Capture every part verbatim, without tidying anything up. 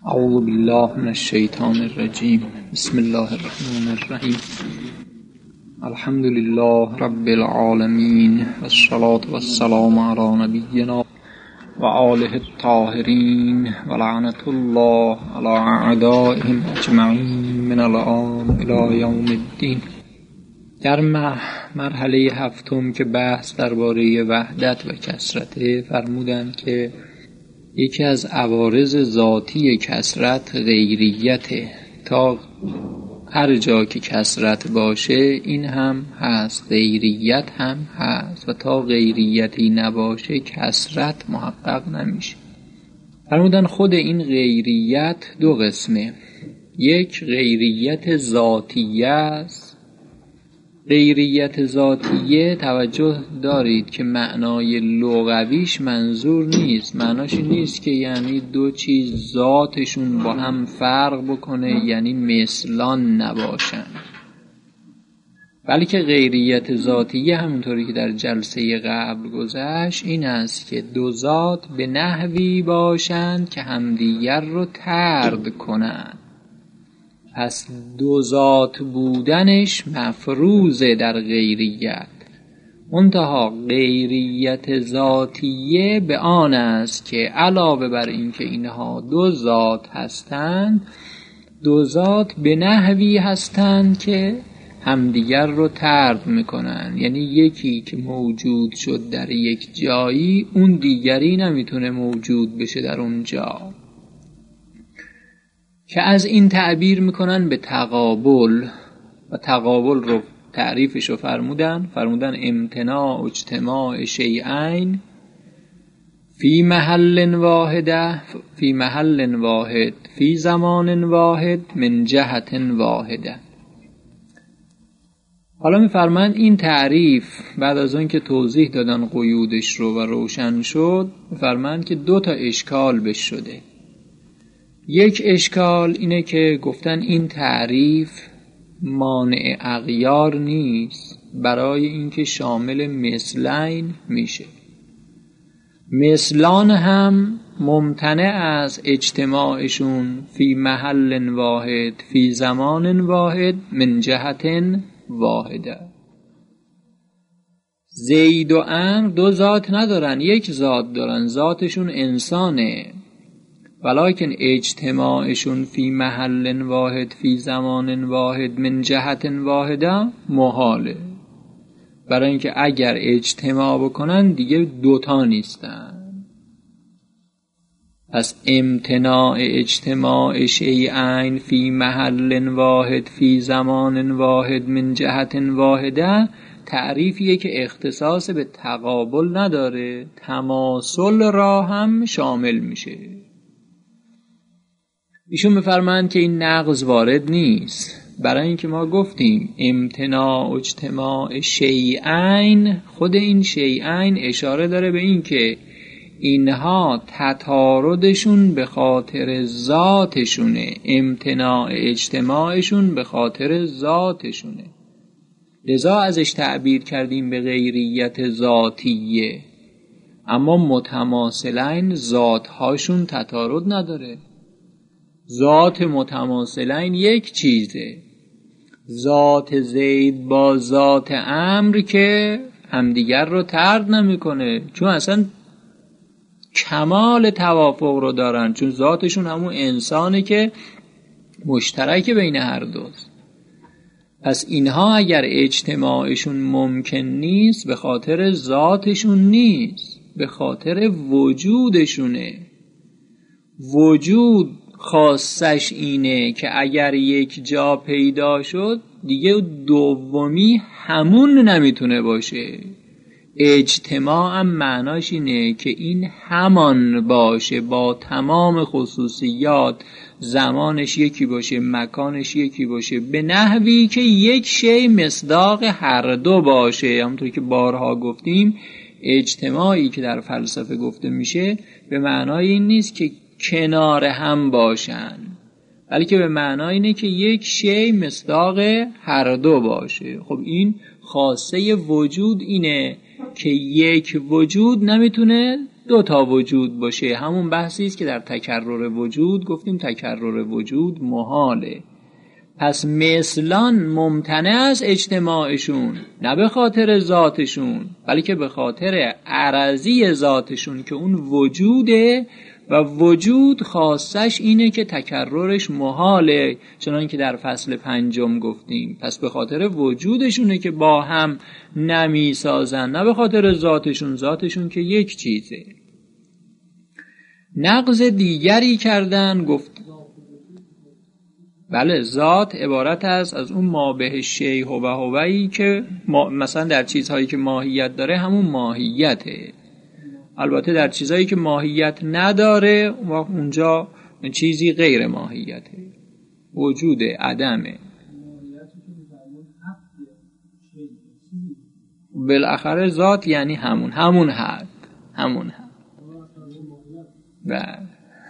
اعوذ بالله من الشیطان الرجیم. بسم الله الرحمن الرحیم. الحمد لله رب العالمین والصلاة والسلام علی نبینا و آله الطاهرین و لعنت الله علی اعدائهم اجمعین من الآن الی یوم الدین. در مرحله هفتم که بحث درباره وحدت و کثرت، فرمودند که یکی از عوارض ذاتی کثرت غیریته. تا هر جا که کثرت باشه این هم هست، غیریت هم هست، و تا غیریتی نباشه کثرت محقق نمیشه. فرمودن خود این غیریت دو قسمه. یک غیریت ذاتیه است. غیریت ذاتیه توجه دارید که معنای لغویش منظور نیست. معناش نیست که یعنی دو چیز ذاتشون با هم فرق بکنه، یعنی مثلان نباشن، بلکه غیریت ذاتیه همونطوری که در جلسه قبل گذشت این است که دو ذات به نحوی باشند که همدیگر رو طرد کنند. پس دو ذات بودنش مفروضه در غیریت. منتها غیریت ذاتیه به آن است که علاوه بر این که اینها دو ذات هستند، دو ذات به نحوی هستند که همدیگر رو طرد میکنن. یعنی یکی که موجود شد در یک جایی، اون دیگری نمیتونه موجود بشه در اون جا، که از این تعبیر میکنن به تقابل. و تقابل رو تعریفش رو فرمودن فرمودن امتناع اجتماع شیئین فی محل واحده فی محل واحد فی زمان واحد من جهت واحده. حالا میفرمایند این تعریف بعد از اون که توضیح دادن قیودش رو و روشن شد، میفرمایند که دو تا اشکال بش شده. یک اشکال اینه که گفتن این تعریف مانع اغیار نیست برای اینکه شامل مثلین میشه. مثلان هم ممتنع از اجتماعشون فی محل واحد فی زمان واحد من جهت واحده. زید و عمرو دو ذات ندارن، یک ذات دارن، ذاتشون انسانه، ولیکن اجتماعشون فی محل واحد فی زمان واحد من جهت واحده محاله. برای اینکه اگر اجتماع بکنن دیگه دوتا نیستن. پس امتناع اجتماع شیئین فی محل واحد فی زمان واحد من جهت واحده تعریفیه که اختصاص به تقابل نداره، تماثل را هم شامل میشه. ایشون میفرمایند که این نقض وارد نیست، برای اینکه ما گفتیم امتناع اجتماع شیئین، خود این شیئین اشاره داره به این که اینها تطاردشون به خاطر ذاتشونه، امتناع اجتماعشون به خاطر ذاتشونه. لذا ازش تعبیر کردیم به غیریت ذاتیه. اما متماثلین ذاتهاشون تطارد نداره. ذات متماثلین یک چیزه. ذات زید با ذات عمرو که همدیگر رو طرد نمیکنه، چون اصلا کمال توافق رو دارن، چون ذاتشون همون انسانه که مشترک بین هر دوست. پس اینها اگر اجتماعشون ممکن نیست به خاطر ذاتشون نیست، به خاطر وجودشونه. وجود خاصش اینه که اگر یک جا پیدا شد دیگه دومی همون نمیتونه باشه. اجتماع هم معناش اینه که این همان باشه، با تمام خصوصیات، زمانش یکی باشه، مکانش یکی باشه، به نحوی که یک شی مصداق هر دو باشه. همونطور که بارها گفتیم اجتماعی که در فلسفه گفته میشه به معنای این نیست که کنار هم باشن، بلکه به معنای اینه که یک شی مصداق هر دو باشه. خب این خاصه وجود اینه که یک وجود نمیتونه دو تا وجود باشه. همون بحثی است که در تکرر وجود گفتیم تکرر وجود محاله. پس مثلان ممتنع از اجتماعشون، نه به خاطر ذاتشون بلکه به خاطر عرضی ذاتشون که اون وجوده و وجود خاصش اینه که تکررش محاله، چنان که در فصل پنجم گفتیم. پس به خاطر وجودشونه که با هم نمی سازن، نه به خاطر ذاتشون. ذاتشون که یک چیزه. نقض دیگری کردن، گفت بله ذات عبارت است از اون ما به شیء و هوایی که ما مثلا در چیزهایی که ماهیت داره همون ماهیته. البته در چیزهایی که ماهیت نداره و اونجا چیزی غیر ماهیته، وجود عدمه. بالاخره ذات یعنی همون همون حد همون حد بله.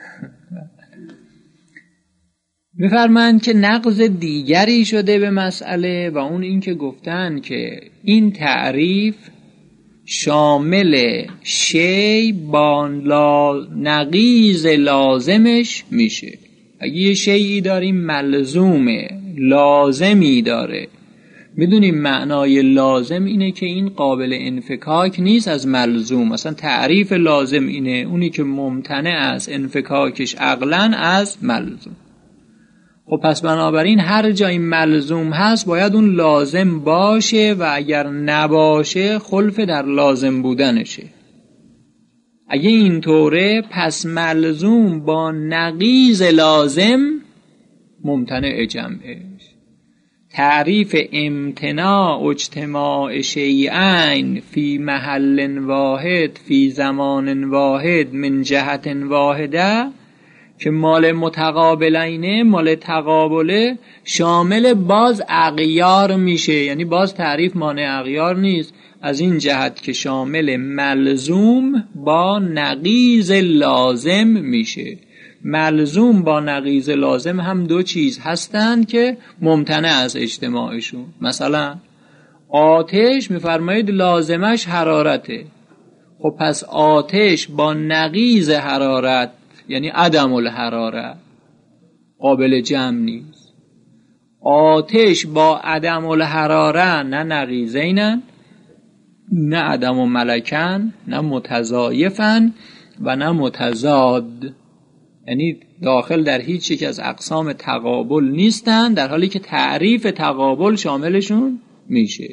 می‌فرمایند که نقض دیگری شده به مسئله و اون این که گفتن که این تعریف شامل شی با لا نقیض لازمش میشه. اگه یه شیئی داریم ملزومه، لازمی داره، میدونیم معنای لازم اینه که این قابل انفکاک نیست از ملزوم. مثلا تعریف لازم اینه، اونی که ممتنع از انفکاکش عقلاً از ملزوم. خب پس بنابراین هر جای ملزوم هست باید اون لازم باشه و اگر نباشه خلف در لازم بودنشه. اگه اینطوره پس ملزوم با نقیض لازم ممتنع جمعش. تعریف امتناع اجتماع شیئین فی محل واحد فی زمان واحد من جهت واحده که مال متقابلینه، مال تقابله، شامل باز اغیار میشه. یعنی باز تعریف مانع اغیار نیست، از این جهت که شامل ملزوم با نقیض لازم میشه. ملزوم با نقیض لازم هم دو چیز هستند که ممتنع از اجتماعشون. مثلا آتش میفرمایید لازمش حرارته. خب پس آتش با نقیض حرارت یعنی عدم الحراره قابل جمع نیست. آتش با عدم الحراره نه نقیضینن، نه عدم و ملکن، نه متضایفن و نه متضاد. یعنی داخل در هیچ یک از اقسام تقابل نیستن، در حالی که تعریف تقابل شاملشون میشه.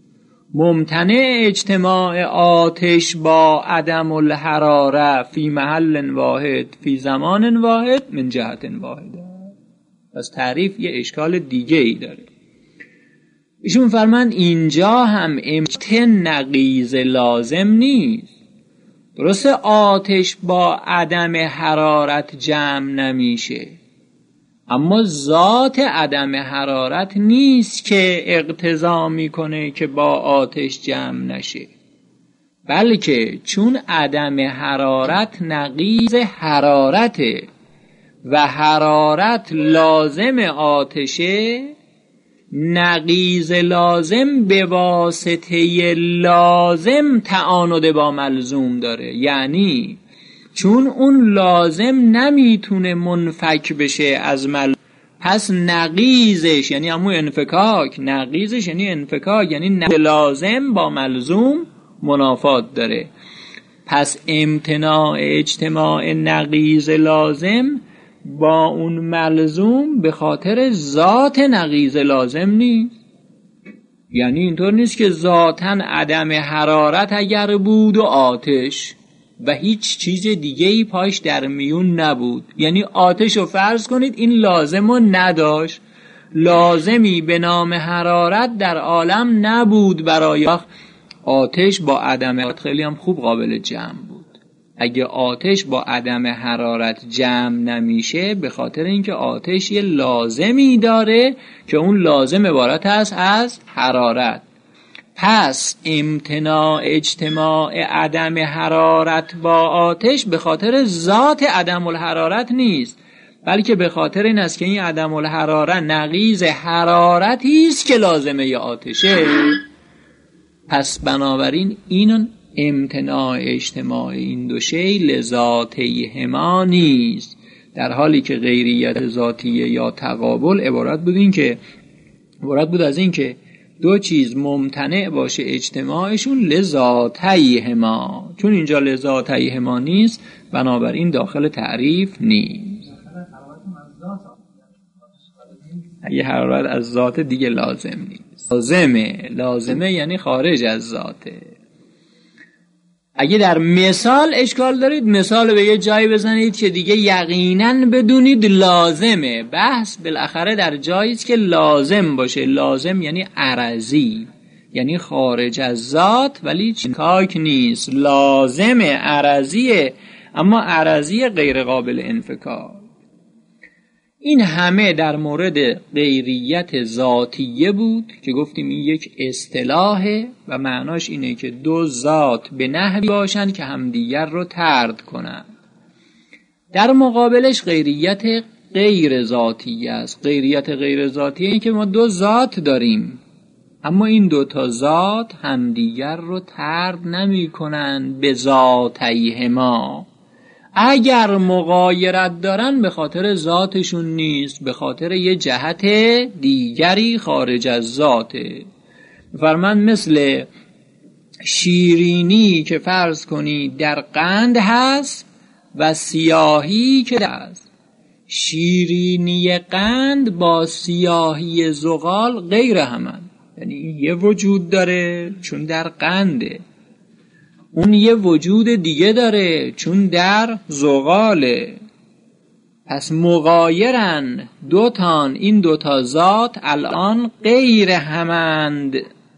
ممتنع اجتماع آتش با عدم الحراره فی محل واحد فی زمان واحد من جهت واحده. پس تعریف یه اشکال دیگه ای داره. ایشون فرمان اینجا هم امتناع نقیض لازم نیست. درسته آتش با عدم حرارت جمع نمیشه، اما ذات عدم حرارت نیست که اقتضا میکنه که با آتش جمع نشه، بلکه چون عدم حرارت نقیض حرارته و حرارت لازم آتشه، نقیض لازم به واسطه لازم تعاند با ملزوم داره. یعنی چون اون لازم نمیتونه منفک بشه از ملزوم، پس نقیضش یعنی همون انفکاک، نقیضش یعنی انفکاک، یعنی لازم با ملزوم منافات داره. پس امتناع اجتماع نقیض لازم با اون ملزوم به خاطر ذات نقیض لازم نیست. یعنی اینطور نیست که ذاتاً عدم حرارت اگر بود و آتش و هیچ چیز دیگه‌ای پاش در میون نبود، یعنی آتش رو فرض کنید این لازم رو نداشت، لازمی به نام حرارت در عالم نبود برای آتش با عدم حرارت. خیلی هم خوب قابل جمع بود. اگه آتش با عدم حرارت جمع نمیشه به خاطر اینکه آتش یه لازمی داره که اون لازم عبارت است از حرارت. پس امتناع اجتماع عدم حرارت با آتش به خاطر ذات عدم الحرارت نیست، بلکه به خاطر این است که این عدم الحرارت نقیض حرارتی است که لازمه ی آتشه. پس بنابراین این امتناع اجتماع این دو شی لذاتیهما نیست، در حالی که غیریت ذاتیه یا تقابل عبارت بود این که عبارت بود از این که دو چیز ممتنع باشه اجتماعشون لذاتیهما، چون اینجا لذاتیهما نیست بنابراین داخل تعریف نیست. اگه حرارت از ذات دیگه لازم نیست. لازمه لازمه یعنی خارج از ذاته. اگه در مثال اشکال دارید مثال به یه جایی بزنید که دیگه یقینا بدونید لازمه. بحث بالاخره در جایی است که لازم باشه. لازم یعنی عرضی، یعنی خارج از ذات ولی چنکاک نیست. لازمه عرضیه اما عرضی غیر قابل انفکاک. این همه در مورد غیریت ذاتیه بود که گفتیم این یک اصطلاحه و معناش اینه که دو ذات به نحوی باشن که همدیگر رو طرد کنن. در مقابلش غیریت غیر ذاتیه است. غیریت غیر ذاتیه این که ما دو ذات داریم اما این دو تا ذات همدیگر رو طرد نمی کنن به ذاتیهما. اگر مغایرت دارن به خاطر ذاتشون نیست، به خاطر یه جهت دیگری خارج از ذاته. فرمان مثل شیرینی که فرض کنی در قند هست و سیاهی که هست. شیرینی قند با سیاهی زغال غیر همن، یعنی یه وجود داره چون در قنده، اون یه وجود دیگه داره چون در زغاله. پس مغایرن دوتان، این دوتا ذات الان غیر همند،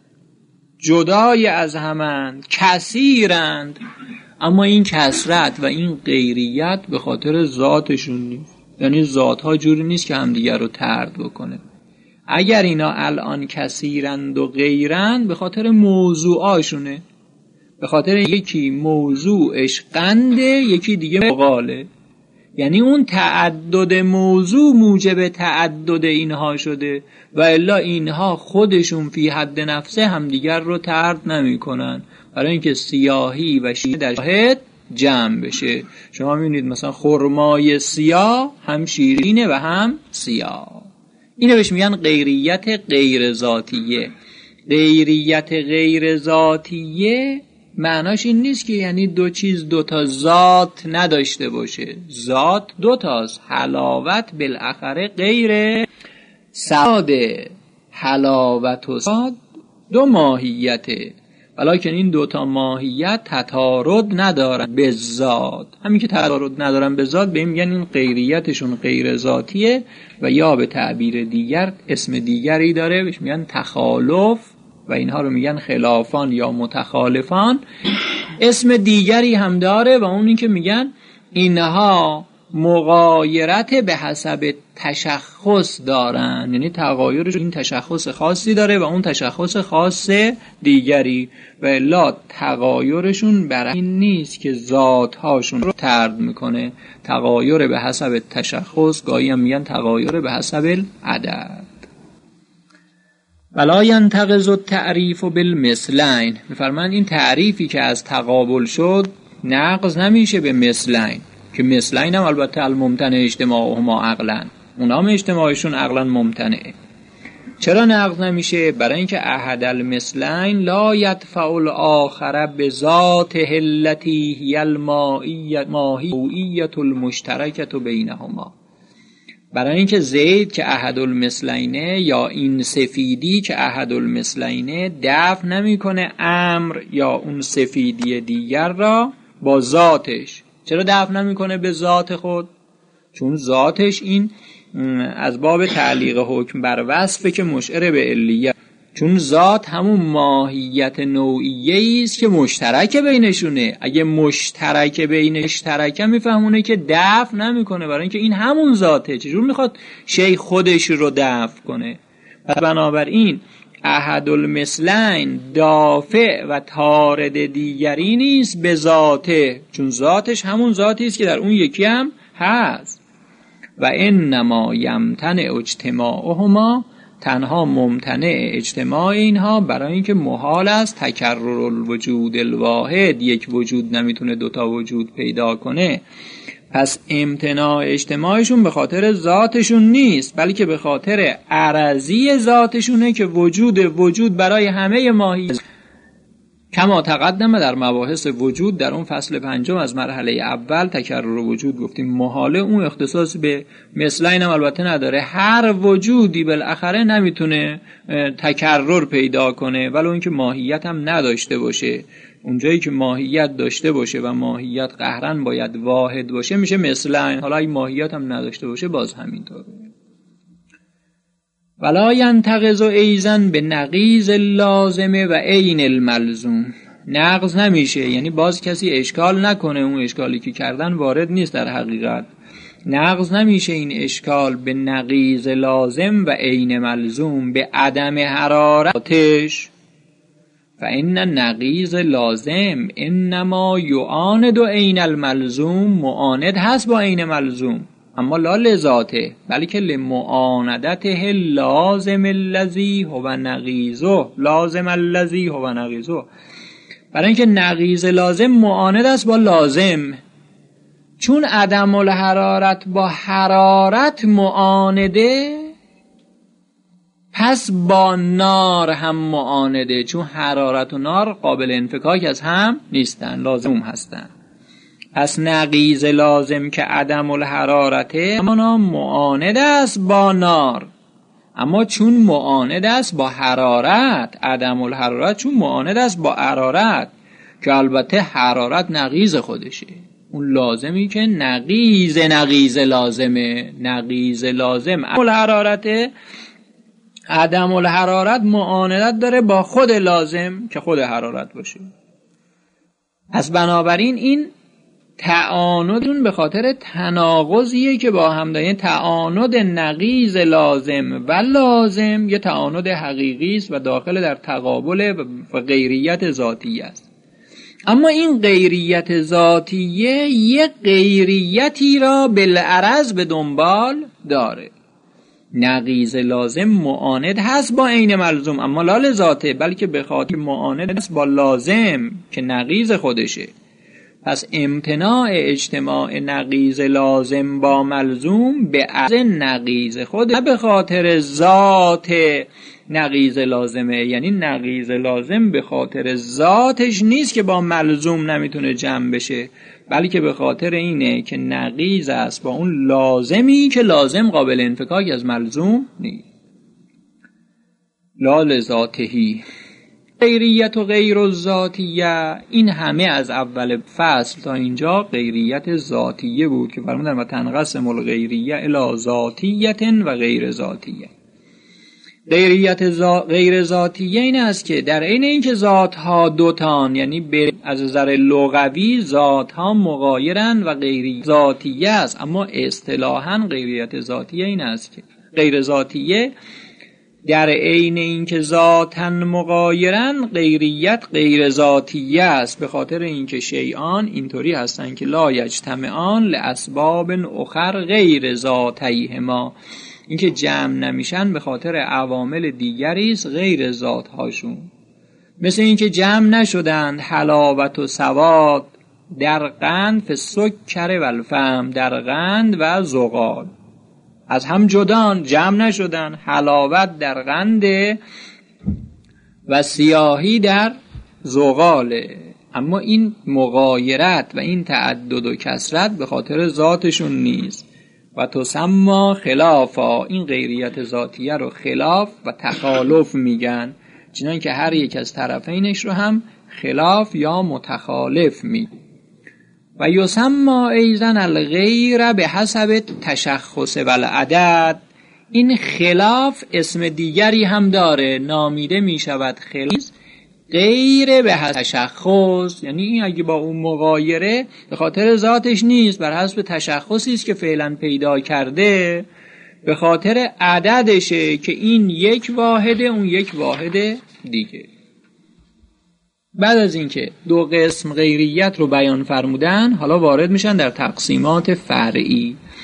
جدای از همند، کثیرند، اما این کثرت و این غیریت به خاطر ذاتشون نیست. یعنی ذاتها جوری نیست که همدیگر رو طرد بکنه. اگر اینا الان کثیرند و غیرند به خاطر موضوعاشونه، به خاطر یکی موضوعش قنده یکی دیگه مغاله. یعنی اون تعدد موضوع موجب تعدد اینها شده و الا اینها خودشون فی حد نفسه همدیگر رو طرد نمی کنن، برای اینکه سیاهی و شیرینی در شاهد جمع بشه. شما میبینید مثلا خرمای سیاه هم شیرینه و هم سیاه. اینو بهش میگن غیریت غیر ذاتیه. غیریت غیر ذاتیه معناش این نیست که یعنی دو چیز دو تا ذات نداشته باشه. ذات دو تاست. حلاوت بالاخره غیر ساده. حلاوت و ساد دو ماهیته، ولیکن این دو تا ماهیت تضاد ندارن به ذات. همین که تضاد ندارن به ذات به این میگن این غیریتشون غیر ذاتیه و یا به تعبیر دیگر اسم دیگری داره بهش میگن تخالف و اینها رو میگن خلافان یا متخالفان. اسم دیگری هم داره و اون این که میگن اینها مغایرت به حسب تشخص دارن، یعنی تغایرش این تشخص خاصی داره و اون تشخص خاص دیگری، و الا تغایرشون برای این نیست که ذاتهاشون رو طرد میکنه. تغایر به حسب تشخص گاهی هم میگن تغایر به حسب العدد. ولا ینتقض التعریف بالمثلین. میفرمان این تعریفی که از تقابل شد نقض نمیشه به مثلین، که مثلین هم البته الممتنع اجتماعهما عقلا، اونا هم اجتماعشون عقلا ممتنعه. چرا نقض نمیشه؟ برای اینکه احد المثلین لا یدفع الاخر بذاته التي هی الماهیت المشترکه بینهما. برای اینکه زید که احد المثلینه یا این سفیدی که احد المثلینه دفع نمیکنه امر یا اون سفیدی دیگر را با ذاتش. چرا دفع نمیکنه به ذات خود؟ چون ذاتش این از باب تعلیق حکم بر وصفه که مشعر به علیت، چون ذات همون ماهیت نوعیه است که مشترک بینشونه. اگه مشترک بینش مشترک میفهمونه که دفع نمیکنه، برای اینکه این همون ذاته، چجور میخواد شی خودش رو دفع کنه؟ بنابراین احد المثلین دافع و طارد دیگری نیست به ذاته، چون ذاتش همون ذاتی است که در اون یکی هم هست. و انما یمتنع اجتماعهما تنها ممتنع اجتماع اینها برای اینکه محال است تکرر الوجود الواحد، یک وجود نمیتونه دوتا وجود پیدا کنه. پس امتناع اجتماعشون به خاطر ذاتشون نیست، بلکه به خاطر عرضی ذاتشونه که وجود وجود برای همه ماهی کما تقدم در مباحث وجود در اون فصل پنجم از مرحله اول تکرر وجود گفتیم محاله، اون اختصاص به مثلین هم البته نداره. هر وجودی بالاخره نمیتونه تکرر پیدا کنه ولو اینکه ماهیت هم نداشته باشه. اونجایی که ماهیت داشته باشه و ماهیت قهرن باید واحد باشه میشه مثلین، حالا این ماهیت هم نداشته باشه باز همینطوره. ولا ینتقض ایزن به نقیض لازمه و عین الملزوم، نقض نمیشه یعنی باز کسی اشکال نکنه اون اشکالی که کردن وارد نیست. در حقیقت نقض نمیشه این اشکال به نقیض لازم و عین ملزوم، به عدم حرارتش. فإن نقیض لازم انما یعاند عین الملزوم، معاند هست با عین ملزوم اما لا لذاته بلکه لمعاندته لازم الذی هو نقیضه، لازم الذی هو نقیضه. برای اینکه نقیض لازم معاند است با لازم، چون عدم الحرارت با حرارت معانده پس با نار هم معانده، چون حرارت و نار قابل انفکاک از هم نیستن، لازم هستن. پس نقیض لازم که عدم الحرارته اما معاند است با نار، اما چون معاند است با حرارت، عدم الحرارت چون معاند است با حرارت که البته حرارت نقیض خودشه، اون لازمی که نقیض نقیض لازمه، نقیض لازم عدم الحرارته، عدم الحرارت معاندت داره با خود لازم که خود حرارت باشه. پس بنابراین این تعاندون به خاطر تناقضیه که با هم دارن، تعاند نقیض لازم و لازم یه تعاند حقیقی است و داخل در تقابل و غیریت ذاتیه است. اما این غیریت ذاتیه یه غیریتی را بالعرض به دنبال داره. نقیض لازم معاند هست با عین ملزوم اما لا لذاته بلکه به خاطر معاند هست با لازم که نقیض خودشه. پس امتناع اجتماع نقیض لازم با ملزوم به عرض نقیض خود، نه به خاطر ذات نقیض لازمه، یعنی نقیض لازم به خاطر ذاتش نیست که با ملزوم نمیتونه جمع بشه، بلکه به خاطر اینه که نقیض است با اون لازمی که لازم قابل انفکاک از ملزوم نیست. لا لذاتهی غیریت و غیر الذاتیه، این همه از اول فصل تا اینجا غیریت ذاتیه بود که فرمودن و تنقسم الغیریه الی ذاتیه و غیر ذاتیه. غیریت زا... غیر ذاتیه این است که در عین اینکه ذاتها دوتان، یعنی از نظر لغوی ذاتها مغایرن و غیر ذاتیه است، اما اصطلاحاً غیریت ذاتیه این است که غیر ذاتیه در عین اینکه ذاتاً مغایرن غیریت غیر ذاتیه است، به خاطر اینکه شیئان اینطوری هستن که لا یجتمعان لاسباب اخر غیر ذاتیهما، اینکه جمع نمیشن به خاطر عوامل دیگری است غیر ذاتهاشون. مثل اینکه جمع نشدند حلاوت و سواد در قند فسکر و الفم، در قند و زغال از هم جدان، جمع نشدن. حلاوت در قند و سیاهی در زغاله، اما این مغایرت و این تعدد و کثرت به خاطر ذاتشون نیست. و تسمى خلافا، این غیریت ذاتیه رو خلاف و تخالف میگن، چنان که هر یک از طرفینش رو هم خلاف یا متخالف میگن. و یسمى ایضا الغیر به حسب تشخص و العدد، این خلاف اسم دیگری هم داره، نامیده میشود خلاف غیر به حسب تشخص، یعنی این اگه با اون مغایره به خاطر ذاتش نیست، بر حسب تشخصی است که فعلا پیدا کرده، به خاطر عددشه که این یک واحده اون یک واحد دیگه. بعد از اینکه دو قسم غیریت رو بیان فرمودن، حالا وارد میشن در تقسیمات فرعی.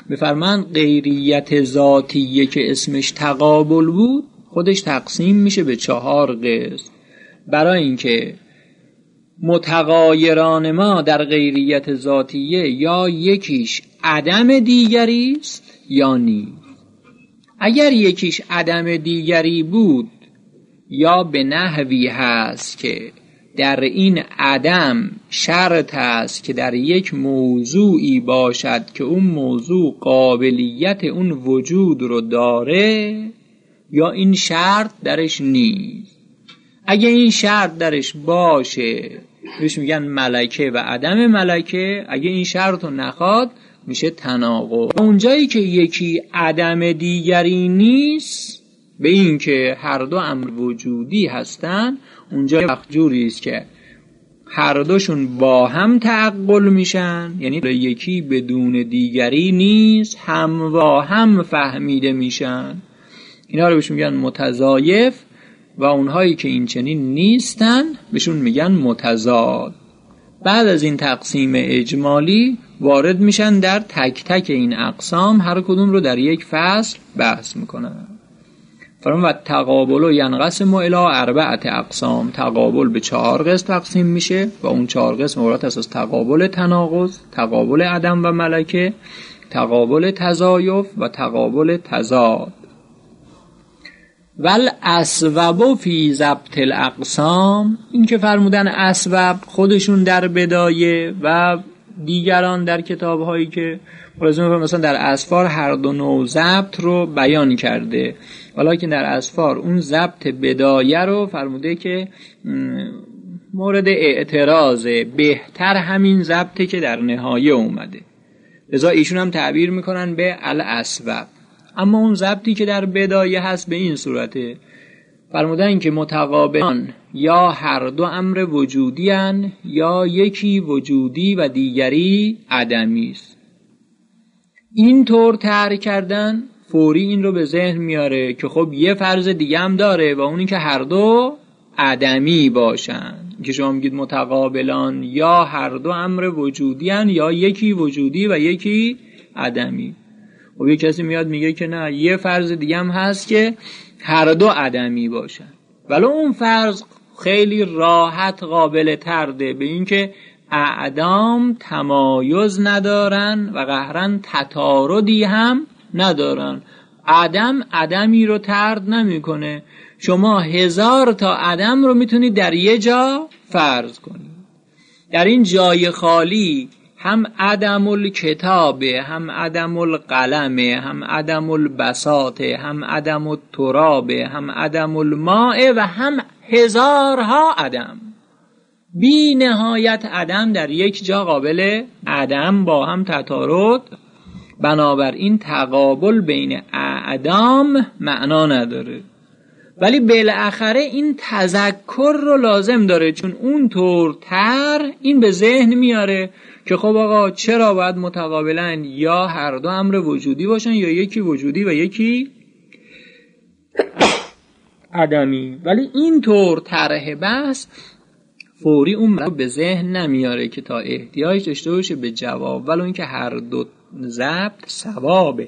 بفرمان غیریت ذاتیه که اسمش تقابل بود خودش تقسیم میشه به چهار قسم، برای اینکه متغایران ما در غیریت ذاتیه یا یکیش عدم دیگری است یا نیست. اگر یکیش عدم دیگری بود یا به نحوی هست که در این عدم شرط است که در یک موضوعی باشد که اون موضوع قابلیت اون وجود رو داره، یا این شرط درش نیست. اگه این شرط درش باشه بهش میگن ملکه و عدم ملکه، اگه این شرط رو نخواد میشه تناقض. اونجایی که یکی عدم دیگری نیست، به این که هر دو امر وجودی هستن، اونجا وقت جوری است که هر دوشون با هم تعقل میشن، یعنی یکی بدون دیگری نیست، هم با هم فهمیده میشن. اینا رو بهشون میگن متضایف و اونهایی که این چنین نیستن بهشون میگن متضاد. بعد از این تقسیم اجمالی وارد میشن در تک تک این اقسام، هر کدوم رو در یک فصل بحث میکنن. فرمان و تقابل و ینقسم الی اربعه اقسام، تقابل به چهار قسم تقسیم میشه و اون چهار قسم عبارت است از تقابل تناقض، تقابل عدم و ملکه، تقابل تضایف و تقابل تضاد. ول اسباب فی ضبط الاقسام، این که فرمودن اسباب خودشون در بدایه و دیگران در کتاب‌هایی که مثلا در اسفار هر دو نوع ضبط رو بیان کرده، ولیکن در اسفار اون ضبط بدایه رو فرموده که مورد اعتراضه، بهتر همین ضبطه که در نهایه اومده، لذا ایشون هم تعبیر میکنن به الاسباب. اما اون ضبطی که در بدایه هست به این صورته، فرمودن که متقابلان یا هر دو امر وجودی هن یا یکی وجودی و دیگری عدمی است. این طور طرح کردن فوری این رو به ذهن میاره که خب یه فرض دیگه هم داره و اونی که هر دو عدمی باشن، که شما میگید متقابلان یا هر دو امر وجودی هن یا یکی وجودی و یکی عدمی. و یه کسی میاد میگه که نه، یه فرض دیگه هم هست که هر دو عدمی باشن، ولی اون فرض خیلی راحت قابل طرده، به این که اعدام تمایز ندارن و قهرن تطاردی هم ندارن. عدم عدمی رو طرد نمیکنه. شما هزار تا عدم رو میتونید در یه جا فرض کنید. در این جای خالی هم عدم الکتابه، هم عدم القلمه، هم عدم البساطه، هم عدم الترابه، هم عدم الماء و هم هزارها عدم، بی نهایت عدم در یک جا قابل عدم با هم تطارد. بنابراین تقابل بین اعدام معنا نداره، ولی بالاخره این تذکر رو لازم داره، چون اون طور تر این به ذهن میاره که خب آقا چرا باید متقابلن یا هر دو امر وجودی باشن یا یکی وجودی و یکی عدمی. ولی این طور طرح بحث فوری اون رو به ذهن نمیاره که تا احتیاج داشته باشه به جواب، ولی این که هر دو ضبط ثوابه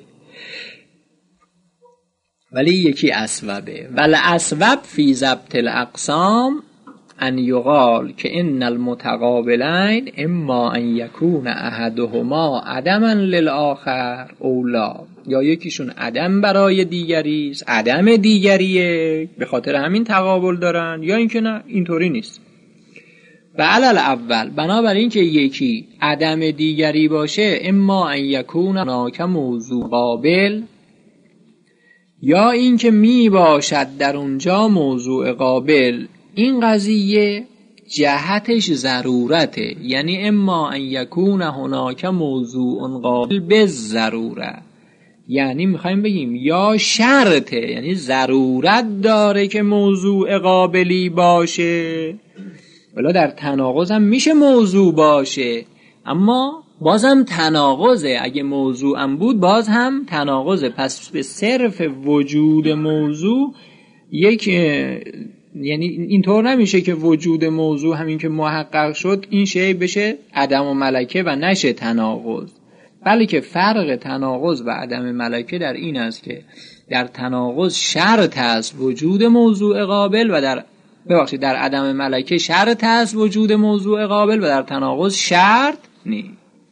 ولی یکی اسبابه. ول اسباب فی ضبط الاقسام ان یقال که ان المتقابلین اما ان یکون احدهما عدما للآخر اولا، یا یکیشون عدم برای دیگری است، عدم دیگریه به خاطر همین تقابل دارن، یا اینکه نه اینطوری نیست. و علل اول، بنابراین که یکی عدم دیگری باشه، اما ان یکون هناک موضوع قابل، یا اینکه می باشد در اونجا موضوع قابل. این قضیه جهتش ضرورته، یعنی اما ان یکون هناک موضوع قابل به ضروره، یعنی میخوایم بگیم یا شرطه، یعنی ضرورت داره که موضوع قابلی باشه. ولی در تناقض هم میشه موضوع باشه، اما بازم تناقضه. اگه موضوع هم بود باز هم تناقضه. پس به صرف وجود موضوع یک، یعنی اینطور نمیشه که وجود موضوع همین که محقق شد این شی بشه عدم و ملکه و نشه تناقض. بلکه فرق تناقض و عدم ملکه در این است که در تناقض شرط است وجود موضوع قابل و در ببخشید در عدم ملکه شرط است وجود موضوع قابل و در تناقض شرط نیست.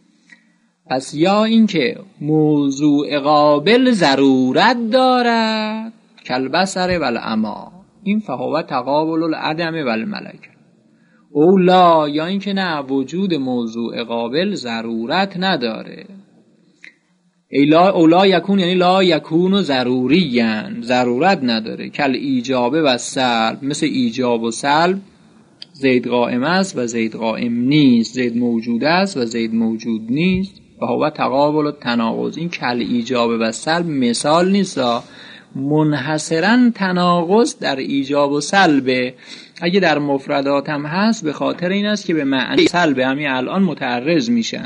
پس یا اینکه موضوع قابل ضرورت دارد کالبصر والعما، این فهو تقابل العدم والملکه. اولا یا اینکه نه وجود موضوع قابل ضرورت نداره. اولا اولا یکون یعنی لا یکون ضروریاً، ضرورت نداره. کل ایجابه و سلب، مثل ایجاب و سلب، زید قائم است و زید قائم نیست، زید موجود است و زید موجود نیست. و هو تقابل التناقض، این کل ایجابه و سلب مثال نیست، منحصراً تناقض در ایجاب و سلب. اگه در مفردات هم هست به خاطر این است که به معنی سلب همین الان متعرض میشن.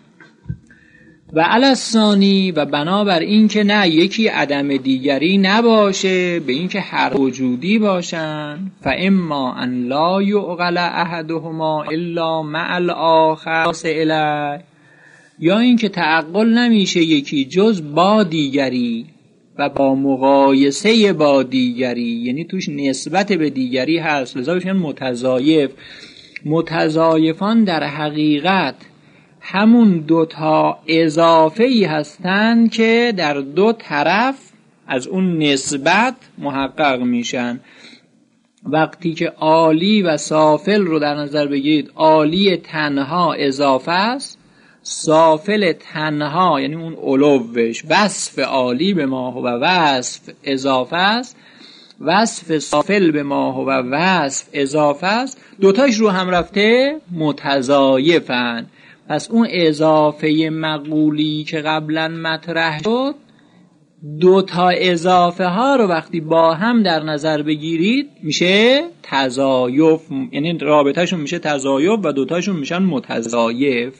و علی الثانی، و بنابر این که نه یکی عدم دیگری نباشه، به این که هر وجودی باشن، فاما ان لا یعقل احدهما الا مع الاخر الی، یا این که تعقل نمیشه یکی جز با دیگری و با مقایسه با دیگری، یعنی توش نسبت به دیگری هست، لذا بشن متضایف. متضایفان در حقیقت همون دوتا اضافه ای هستند که در دو طرف از اون نسبت محقق میشن. وقتی که عالی و سافل رو در نظر بگیرید، عالی تنها اضافه است، سافل تنها یعنی اون علوش، وصف عالی به ما هو وصف اضافه است، وصف سافل به ما هو وصف اضافه است، دوتاش رو هم رفته متضایفن. پس اون اضافه مقولی که قبلا مطرح شد، دوتا اضافه ها رو وقتی با هم در نظر بگیرید میشه تضایف، یعنی رابطهشون میشه تضایف و دوتاشون میشن متضایف.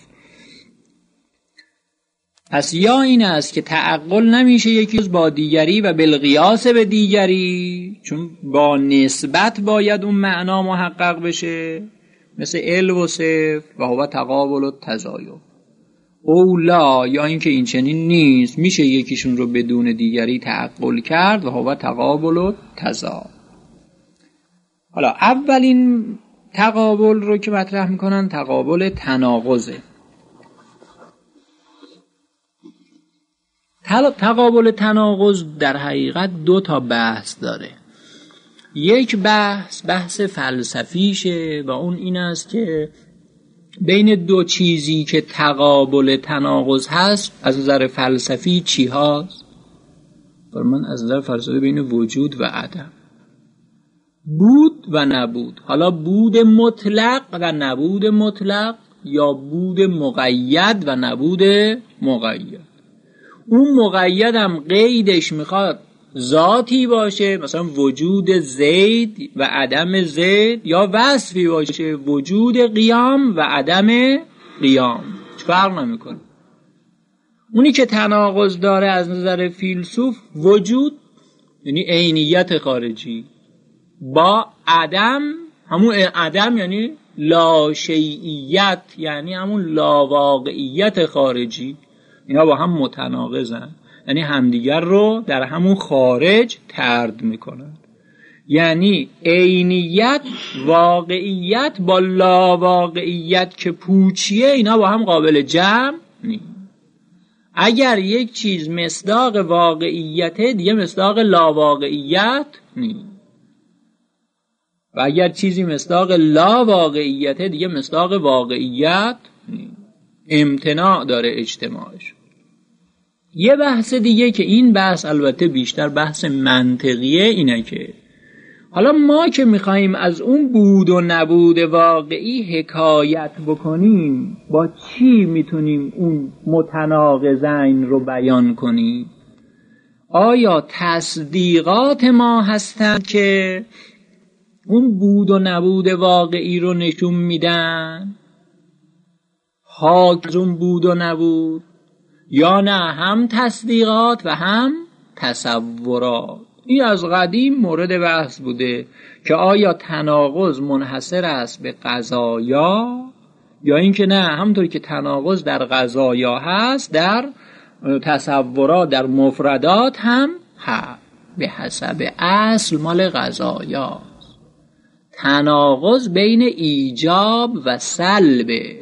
پس یا این است که تعقل نمیشه یکی با دیگری و بالقیاس به دیگری، چون با نسبت باید اون معنا محقق بشه، مثل ال و صف و هو تقابل التضایف. اولا یا اینکه این چنین نیست، میشه یکیشون رو بدون دیگری تعقل کرد و هو تقابل التضاد. حالا اولین تقابل رو که مطرح میکنن تقابل تناقضه. تقابل تناقض در حقیقت دو تا بحث داره. یک بحث بحث فلسفیشه و اون این است که بین دو چیزی که تقابل تناقض هست از نظر فلسفی چی هست؟ فرمان از نظر فلسفی بین وجود و عدم، بود و نبود. حالا بود مطلق و نبود مطلق، یا بود مقید و نبود مقید. اون مقید هم قیدش میخواد ذاتی باشه، مثلا وجود زید و عدم زید، یا وصفی باشه وجود قیام و عدم قیام، فرق نمیکنه. اونی که تناقض داره از نظر فیلسوف وجود یعنی عینیت خارجی، با عدم، همون عدم یعنی لا شیعیت، یعنی همون لا واقعیت خارجی. اینا با هم متناقضن، یعنی همدیگر رو در همون خارج طرد میکنن. یعنی عینیت، واقعیت با لا واقعیت که پوچیه، اینا با هم قابل جمع نیست. اگر یک چیز مصداق واقعیته، دیگه مصداق لا واقعیت نیست، و اگر چیزی مصداق لا واقعیته، دیگه مصداق واقعیت نیست. امتناع داره اجتماعش. یه بحث دیگه که این بحث البته بیشتر بحث منطقیه، اینه که حالا ما که میخواییم از اون بود و نبود واقعی حکایت بکنیم، با چی میتونیم اون متناقضین رو بیان کنیم؟ آیا تصدیقات ما هستند که اون بود و نبود واقعی رو نشون میدن، حاک از اون بود و نبود، یا نه هم تصدیقات و هم تصورات؟ این از قدیم مورد بحث بوده که آیا تناقض منحصر است به قضایا یا اینکه نه، همونطوری که تناقض در قضایا هست در تصورات، در مفردات هم هست. به حسب اصل مال قضایاست. تناقض بین ایجاب و سلبه.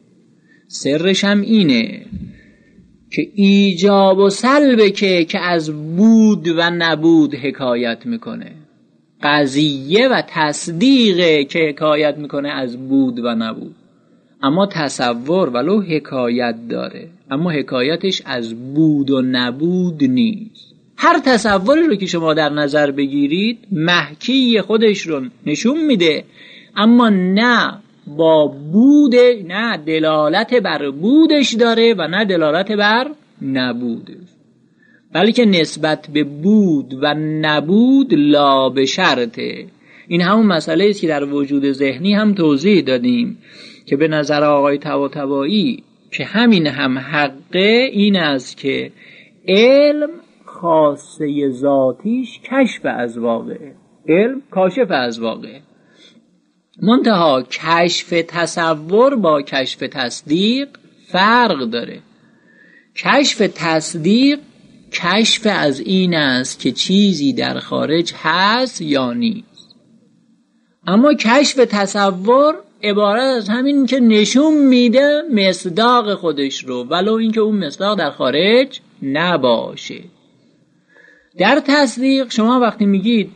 سرش هم اینه که ایجاب و سلبه که که از بود و نبود حکایت میکنه. قضیه و تصدیقه که حکایت میکنه از بود و نبود. اما تصور ولو حکایت داره، اما حکایتش از بود و نبود نیست. هر تصوری رو که شما در نظر بگیرید محکی خودش رو نشون میده، اما نه با بود، نه دلالت بر بودش داره و نه دلالت بر نبودش، بلکه نسبت به بود و نبود لا به شرطه. این همون مسئله است که در وجود ذهنی هم توضیح دادیم که به نظر آقای طباطبایی که همین هم حقه این است که علم خاصه ذاتیش کشف از واقعه، علم کاشف از واقعه. منتها کشف تصور با کشف تصدیق فرق داره. کشف تصدیق کشف از این است که چیزی در خارج هست یا نیست، اما کشف تصور عبارت از همین که نشون میده مصداق خودش رو، ولو اینکه اون مصداق در خارج نباشه. در تصدیق شما وقتی میگید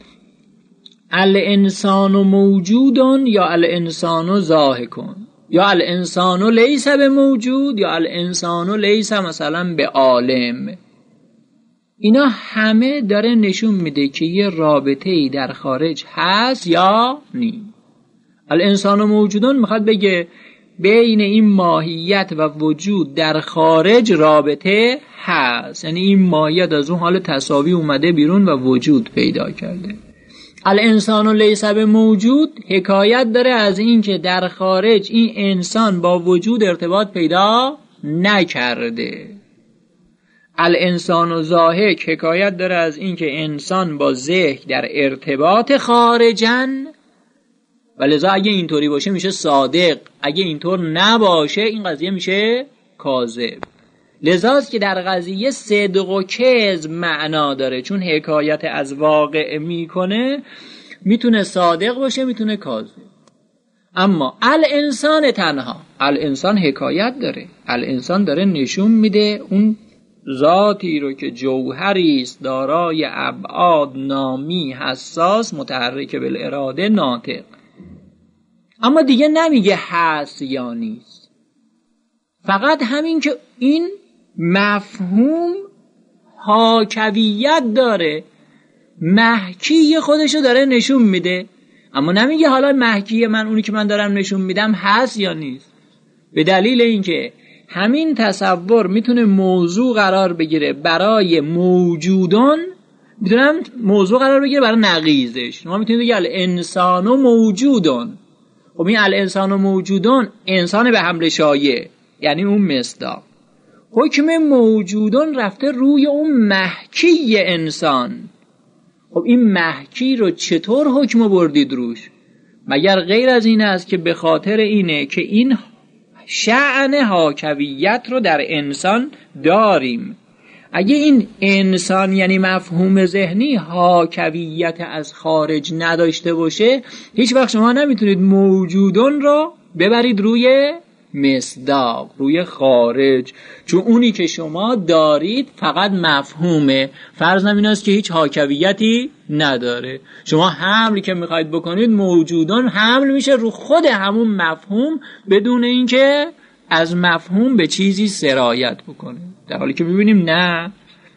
الانسان موجودون یا الانسان ضاحکون یا الانسان لیس به موجود یا الانسان لیس مثلا به عالم، اینا همه داره نشون میده که یه رابطه‌ای در خارج هست یا نیست. الانسان موجودون میخواد بگه بین این ماهیت و وجود در خارج رابطه هست، یعنی این ماهیت از اون حال تساوی اومده بیرون و وجود پیدا کرده. الانسان لیس به موجود حکایت داره از این که در خارج این انسان با وجود ارتباط پیدا نکرده. الانسان ضاحک حکایت داره از این که انسان با ذهن در ارتباط خارجن، و لذا اگه اینطوری باشه میشه صادق، اگه اینطور نباشه این قضیه میشه کاذب. لذاست که در قضیه صدق و کذب معنا داره، چون حکایت از واقع میکنه، میتونه صادق باشه میتونه کاذب. اما الانسان تنها، الانسان حکایت داره، الانسان داره نشون میده اون ذاتی رو که جوهری است دارای ابعاد نامی حساس متحرک بالاراده ناطق، اما دیگه نمیگه هست یا نیست. فقط همین که این مفهوم حاکویت داره، محکی خودشو داره نشون میده، اما نمیگه حالا محکی من اونی که من دارم نشون میدم هست یا نیست. به دلیل اینکه همین تصور میتونه موضوع قرار بگیره برای موجودان، میتونم موضوع قرار بگیره برای نقیضش. ما میتونیم بگیم الانسان موجودون. خب این الانسان موجودون انسان به حمل شایع، یعنی اون مصداق. حکم موجودون رفته روی اون محکی انسان. خب این محکی رو چطور حکم بردید روش؟ مگر غیر از این است که به خاطر اینه که این شأن حاکویت رو در انسان داریم. اگه این انسان یعنی مفهوم ذهنی حاکویت از خارج نداشته باشه، هیچ وقت شما نمیتونید موجودون رو ببرید روی مصداق، روی خارج، چون اونی که شما دارید فقط مفهومه. فرض این است که هیچ حاکویتی نداره، شما حملی که میخواید بکنید موجودان حمل میشه رو خود همون مفهوم بدون اینکه از مفهوم به چیزی سرایت بکنه، در حالی که میبینیم نه،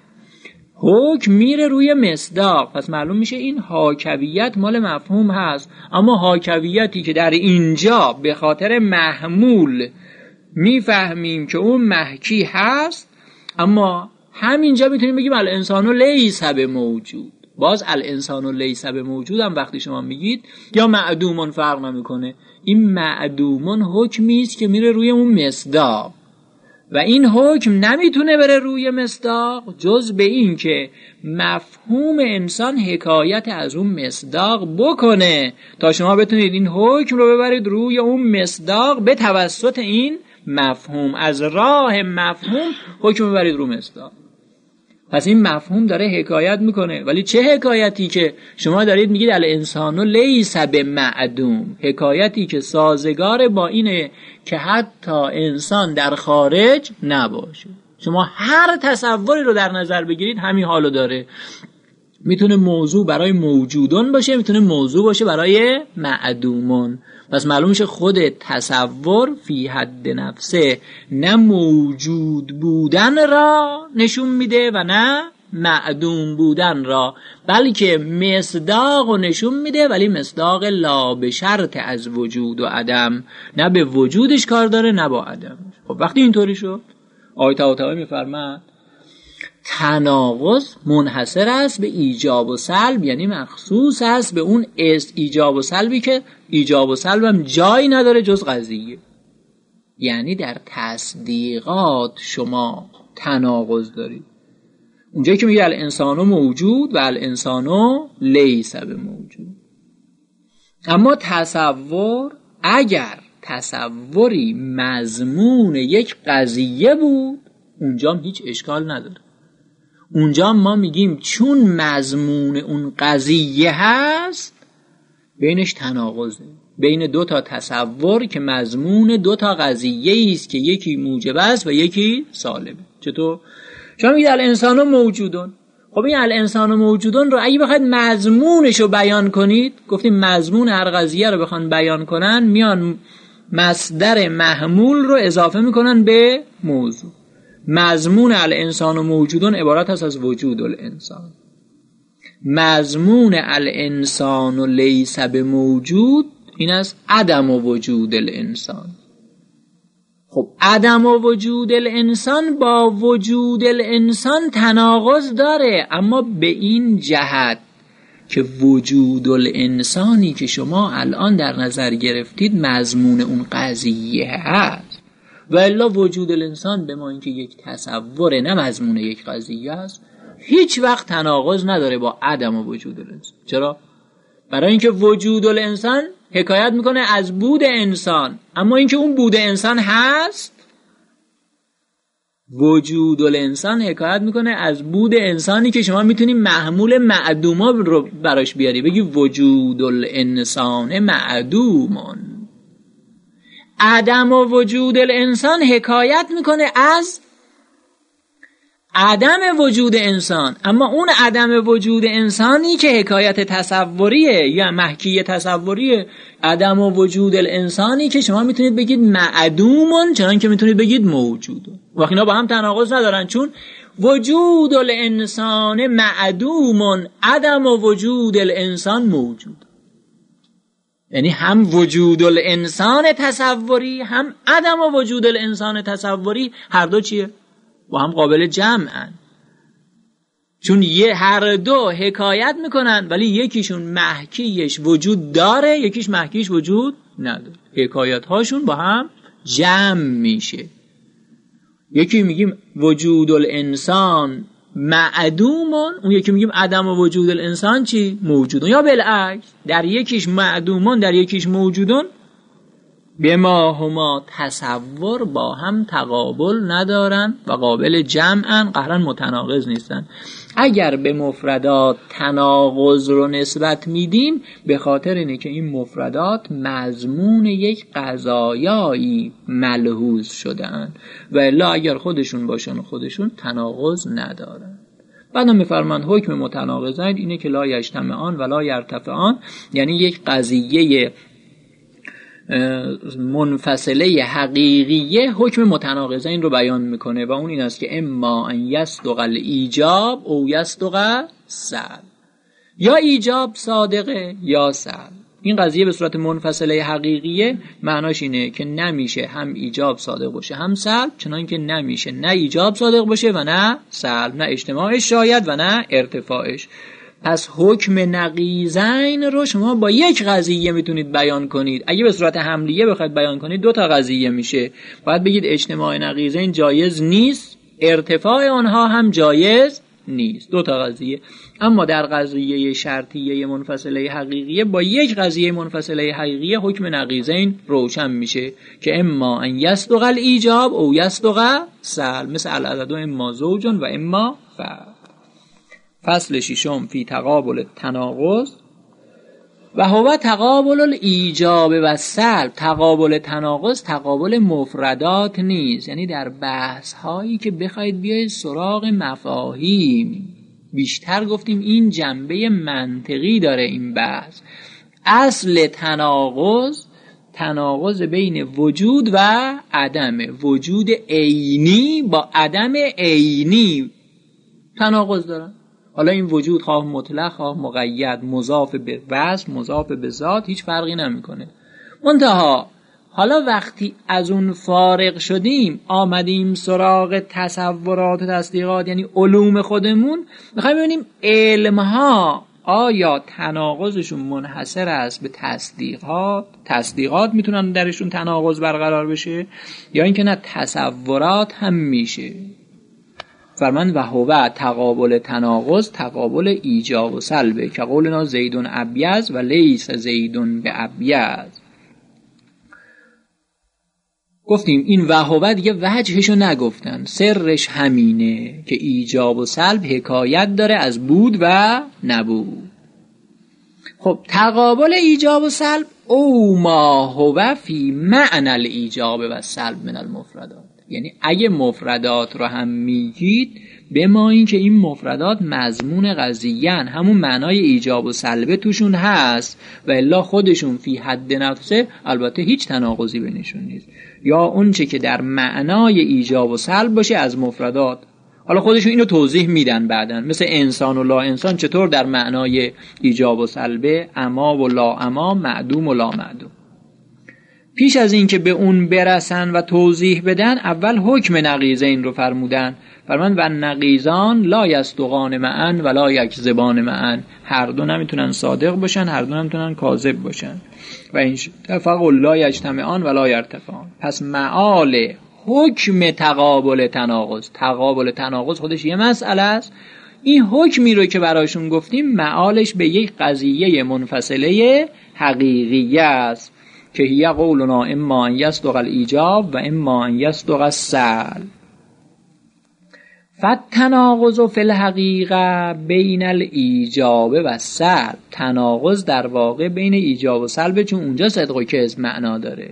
حکم میره روی مصداق. پس معلوم میشه این حاکویت مال مفهوم هست، اما حاکویتی که در اینجا به خاطر محمول میفهمیم که اون محکی هست، اما همینجا میتونیم بگیم الانسان لیس به موجود. باز الانسان لیس به موجود هم وقتی شما میگید یا معدومون فرق نمیکنه، این معدومون حکمی است که میره روی اون مصداق. و این حکم نمیتونه بره روی مصداق جز به این که مفهوم انسان حکایت از اون مصداق بکنه تا شما بتونید این حکم رو ببرید روی اون مصداق به توسط این مفهوم، از راه مفهوم حکم ببرید رو مصداق. پس این مفهوم داره حکایت میکنه، ولی چه حکایتی که شما دارید میگید الانسان لیس بمعدوم، حکایتی که سازگار با اینه که حتی انسان در خارج نباشه. شما هر تصوری رو در نظر بگیرید همین حالو داره. میتونه موضوع برای موجودون باشه، میتونه موضوع باشه برای معدومون. پس معلوم میشه خود تصور فی حد نفسه نه موجود بودن را نشون میده و نه معدوم بودن را، بلکه مصداق رو نشون میده، ولی مصداق لا به شرط از وجود و عدم، نه به وجودش کار داره نه با عدمش. خب وقتی اینطوری شد آیه طباطبایی میفرماد تناقض منحصر است به ایجاب و سلب، یعنی مخصوص است به اون است ایجاب و سلبی که ایجاب و سلب هم جایی نداره جز قضیه. یعنی در تصدیقات شما تناقض دارید. اونجایی که میگه الانسانو موجود و الانسانو لیس بموجود. اما تصور اگر تصوری مضمون یک قضیه بود اونجا هم هیچ اشکال نداره. اونجا ما میگیم چون مضمون اون قضیه هست بینش تناقضه، بین دو تا تصور که مضمون دو تا قضیه است که یکی موجب است و یکی سالبه. چطور؟ شما میگید الانسان موجودون. خب این الانسان موجودون رو اگه بخواید مضمونش رو بیان کنید، گفتیم مضمون هر قضیه رو بخوان بیان کنن میان مصدر محمول رو اضافه میکنن به موضوع. مضمون الانسان و موجودون عبارت هست از وجود الانسان. مضمون الانسان و لیس بموجود این است عدم و وجود الانسان. خب عدم و وجود الانسان با وجود الانسان تناقض داره، اما به این جهت که وجود الانسانی که شما الان در نظر گرفتید مضمون اون قضیه هست، و الا وجود الانسان به ما اینکه یک تصوره نه مضمون یک قضیه است هیچ وقت تناقض نداره با عدم و وجود الانسان. چرا؟ برای اینکه وجود الانسان حکایت میکنه از بود انسان، اما اینکه اون بود انسان هست، وجود الانسان حکایت میکنه از بود انسانی که شما میتونی محمول معدوما رو براش بیاری، بگی وجود الانسان معدومون. عدم و وجود الانسان حکایت میکنه از عدم وجود انسان، اما اون عدم وجود انسانی که حکایت تصوریه یا محکی تصوریه، عدم و وجود الانسانی که شما میتونید بگید معدومون چنان که میتونید بگید موجودون. و اینا با هم تناقض ندارن، چون وجود الانسان معدومون عدم و وجود الانسان موجود. یعنی هم وجود الانسان تصوری هم عدم و وجود الانسان تصوری هر دو چیه؟ و هم قابل جمعن، چون یه هر دو حکایت میکنن ولی یکیشون محکیش وجود داره یکیش محکیش وجود نداره. حکایت هاشون با هم جمع میشه. یکی میگیم وجود الانسان معدومون، اون یکی میگیم عدم و وجود الانسان چی؟ موجودون. یا بالعکس در یکیش معدومون در یکیش موجودون، به ما هما تصور با هم تقابل ندارن و قابل جمعن، قهرن متناقض نیستن. اگر به مفردات تناقض رو نسبت میدیم به خاطر اینه که این مفردات مضمون یک قضایایی ملحوظ شدن، و الا اگر خودشون باشن خودشون تناقض ندارن. بعدم میفرمان حکم متناقضین اینه که لا یجتمعان و لا یرتفعان، یعنی یک قضیه منفصله حقیقیه حکم متناقضین رو بیان میکنه و اون این است که اما ان یصدق الایجاب او یصدق سلب، یا ایجاب صادقه یا سلب. این قضیه به صورت منفصله حقیقیه معناش اینه که نمیشه هم ایجاب صادق باشه هم سلب، چنان که نمیشه نه ایجاب صادق باشه و نه سلب، نه اجتماعش شاید و نه ارتفاعش. پس حکم نقیضین رو شما با یک قضیه میتونید بیان کنید. اگه به صورت حملیه بخواید بیان کنید دو تا قضیه میشه. باید بگید اجتماع نقیضین جایز نیست، ارتفاع آنها هم جایز نیست، دو تا قضیه. اما در قضیه شرطیه منفصله حقیقیه با یک قضیه منفصله حقیقیه حکم نقیضین روشن میشه که اما ان یصدق الایجاب او یصدق سلب، مثل العدد اما زوج و اما فرد. فصل ششم فی تقابل تناقض و هو تقابل الایجاب و سلب. تقابل تناقض تقابل مفردات نیست، یعنی در بحث هایی که بخواید بیاید سراغ مفاهیم، بیشتر گفتیم این جنبه منطقی داره این بحث. اصل تناقض تناقض بین وجود و عدم، وجود عینی با عدم عینی تناقض دارن. حالا این وجود خواه مطلق خواه مقید، مضاف به وصف مضاف به ذات، هیچ فرقی نمیکنه. منتها حالا وقتی از اون فارغ شدیم آمدیم سراغ تصورات و تصدیقات، یعنی علوم خودمون، میخوایم ببینیم علمها آیا تناقضشون منحصر است به تصدیقات، تصدیقات میتونن درشون تناقض برقرار بشه، یا اینکه نه تصورات هم میشه. فرمان و هو تقابل تناقض تقابل ایجاب و سلبه که قولنا زیدون ابیض و لیس زیدون به ابیض. گفتیم این و هو دیگه وجهشو نگفتن، سرش همینه که ایجاب و سلب حکایت داره از بود و نبود. خب تقابل ایجاب و سلب او ما هو فی معنی الایجاب و سلب من المفردات، یعنی اگه مفردات رو هم میگید بمایین که این مفردات مضمون قضیه‌ان، همون معنای ایجاب و سلبه توشون هست و الا خودشون فی حد نفسه البته هیچ تناقضی بینشون نیست، یا اون چه که در معنای ایجاب و سلب باشه از مفردات. حالا خودشون اینو توضیح میدن بعدن، مثل انسان و لا انسان چطور در معنای ایجاب و سلبه، اما و لا اما، معدوم و لا معدوم. پیش از این که به اون برسن و توضیح بدن اول حکم نقیضین رو فرمودن. فرمان و نقیضان لا یصدقان معا و لا یکذبان معا، هر دو نمیتونن صادق باشن، هر دو نمیتونن کاذب باشن. و این اتفاق لا یجتمعان و لا یرتفعان. پس معال حکم تقابل تناقض، تقابل تناقض خودش یه مسئله است، این حکمی رو که براشون گفتیم معالش به یک قضیه منفصله حقیقیه است که هی قولنا اما ان یصدق الایجاب و اما ان یصدق السلب. فالتناقض فی الحقیقه بین الایجاب و السلب، تناقض در واقع بین ایجاب و سلب، چون اونجا صدق و کذب معنا داره.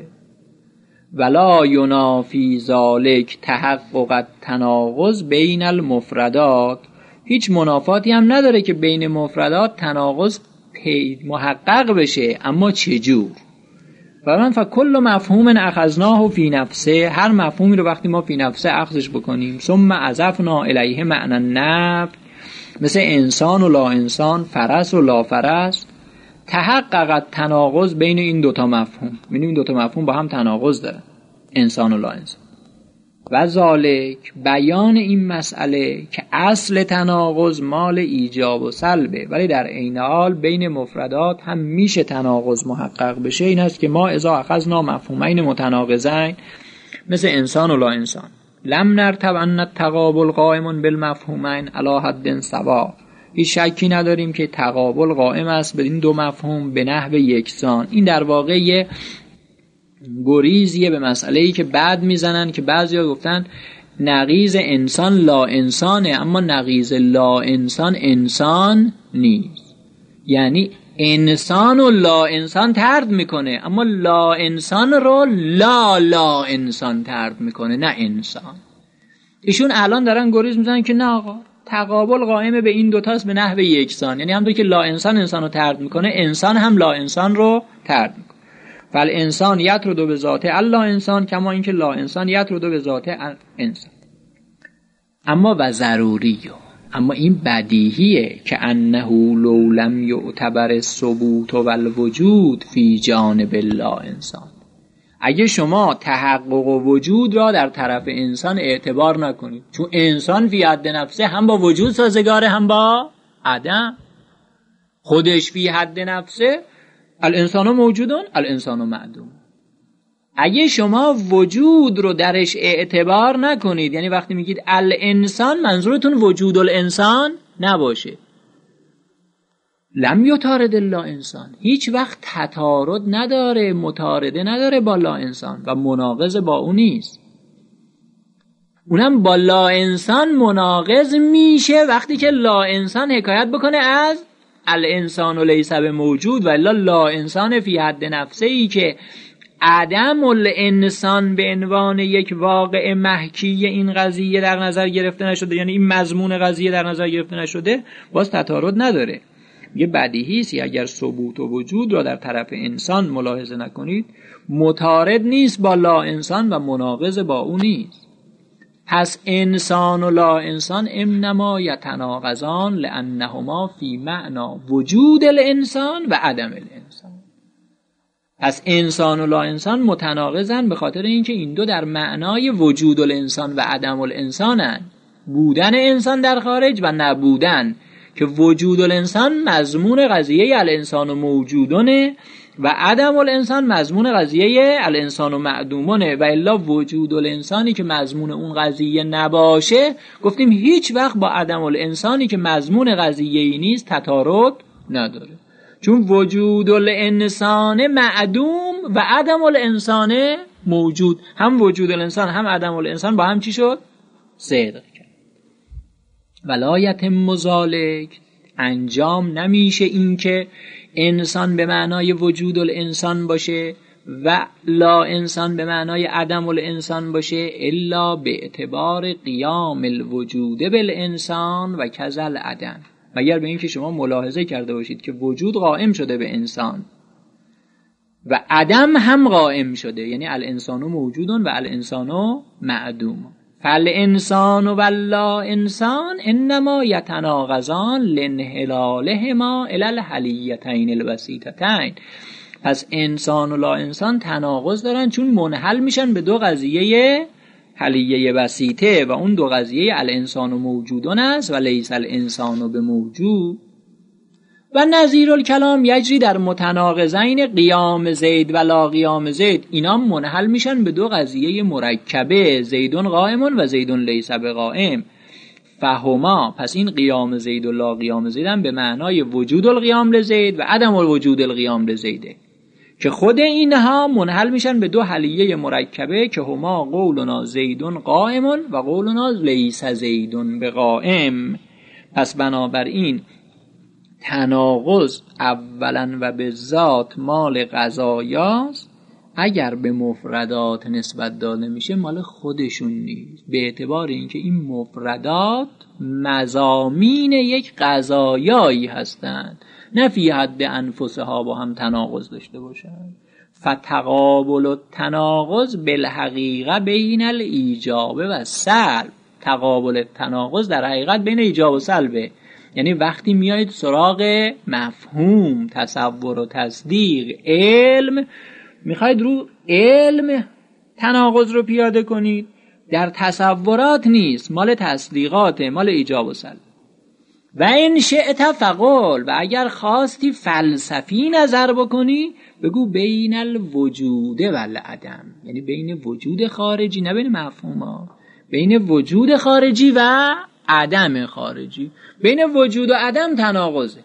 ولا ینافی ذالک تحقق التناقض بین المفردات، هیچ منافاتی هم نداره که بین مفردات تناقض محقق بشه، اما چجور؟ فرمان فکل مفهوم اخذناه فی نفسه، هر مفهومی رو وقتی ما فی نفسه اخذش بکنیم ثم اضفنا الیه معنی النفی، مثل انسان و لا انسان، فرس و لا فرس، تحقق تناقض بین این دوتا مفهوم. می‌بینیم این دوتا مفهوم با هم تناقض دارن، انسان و لا انسان. و ذالک بیان این مسئله که اصل تناقض مال ایجاب و سلبه، ولی در عین حال بین مفردات هم میشه تناقض محقق بشه، این است که ما اذا اخذنا مفهومین متناقضین مثل انسان و لا انسان لم نرتب ان التقابل قائم بالمفهومین علی حد سوا، هیچ شکی نداریم که تقابل قائم است به این دو مفهوم به نحو یکسان. این در واقع یه گریزیه به مسئله‌ای که بعد میزنن که بعضیا گفتن نقیض انسان لا انسانه، اما نقیض لا انسان انسان نیست، یعنی انسان و لا انسان طرد میکنه، اما لا انسان رو لا لا انسان طرد میکنه، نه انسان. ایشون الان دارن گریز میزنن که نه آقا تقابل قائم به این دوتاست به نحو یکسان، یعنی همونطور که لا انسان انسان رو طرد میکنه انسان هم لا انسان رو طرد میکنه. فالانسان یطرد به ذاته الا انسان کما اینکه لا انسان یطرد به ذاته انسان. اما و ضروریه، اما این بدیهیه که انه لو لم یعتبر الثبوت والوجود فی جانب لا انسان، اگه شما تحقق و وجود را در طرف انسان اعتبار نکنید، چون انسان فی حد نفسه هم با وجود سازگاره هم با عدم، خودش فی حد نفسه، الانسان موجودون الانسان معدوم. اگه شما وجود رو درش اعتبار نکنید، یعنی وقتی میگید الانسان منظورتون وجود الانسان نباشه، لم یطارد الا انسان، هیچ وقت تطارد نداره، مطارده نداره با لا انسان و مناقض با اون نیست. اونم با لا انسان مناقض میشه وقتی که لا انسان حکایت بکنه از الانسان و لیس بموجود، و الا لا انسان فی حد نفسه ای که عدم الانسان به عنوان یک واقع محکی این قضیه در نظر گرفته نشده، یعنی این مضمون قضیه در نظر گرفته نشده، باز تطارد نداره. یه بدیهی است اگر ثبوت و وجود را در طرف انسان ملاحظه نکنید، متعارض نیست با لا انسان و مناقض با اون نیست. پس انسان و لا انسان انما یتناقضان لانهما فی معنا وجود الانسان و عدم الانسان. پس انسان و لا انسان متناقضن به خاطر اینکه این دو در معنای وجود الانسان و عدم الانسانن، بودن انسان در خارج و نبودن، که وجود الانسان مضمون قضیه الانسان و موجودونه و عدم الانسان مضمون قضیه الانسان و معدومونه، و الا وجود الانسانی که مضمون اون قضیه نباشه، گفتیم هیچ وقت با عدم الانسانی که مضمون قضیه ای نیست تطارد نداره، چون وجود الانسان معدوم و عدم الانسان موجود، هم وجود الانسان هم عدم الانسان با هم چی شد؟ صدق کرد. ولایت مزالک، انجام نمیشه این که انسان به معنای وجود الانسان باشه و لا انسان به معنای عدم الانسان باشه، الا به اعتبار قیام الوجود بالانسان و کذل عدم، مگر به این که شما ملاحظه کرده باشید که وجود قائم شده به انسان و عدم هم قائم شده، یعنی الانسان موجودون و الانسان معدوم. فالانسان و لا انسان انما یتناقضان لانحلالهما الی الحلیتین الوسیطتین. پس انسان و لا انسان تناقض دارن چون منحل میشن به دو قضیه حلیه وسیطه، و اون دو قضیه الانسان و موجودون است و لیس الانسان به موجود. و نظیر الکلام یجری در متناقضین قیام زید و لا قیام زید، اینا منحل میشن به دو قضیه مرکبه، زیدون قائمون و زیدون لیس بقائم. فهما، پس این قیام زید و لا قیام زید هم به معنای وجود القیام لزید و عدم الوجود القیام لزیده، که خود اینها منحل میشن به دو حلیه مرکبه که هما قولنا زیدون قائمون و قولنا لیس زیدون بقائم. پس بنابراین تناقض اولا و به ذات مال قضایاست، اگر به مفردات نسبت داده میشه مال خودشون نیست، به اعتبار اینکه این مفردات مضامین یک قضایایی هستند، نه فی حد انفسها با هم تناقض داشته باشند. فتقابل التناقض بالحقیقه بین الایجاب و سلب، تقابل تناقض در حقیقت بین ایجاب و سلبه، یعنی وقتی میایید سراغ مفهوم، تصور و تصدیق، علم، میخواید رو علم تناقض رو پیاده کنید، در تصورات نیست، مال تصدیقاته، مال ایجاب و سلب. و این شئت فقل، و اگر خواستی فلسفی نظر بکنی بگو بین الوجود و العدم، یعنی بین وجود خارجی، نه بین مفهوم ها، بین وجود خارجی و عدم خارجی. بین وجود و عدم تناقضه،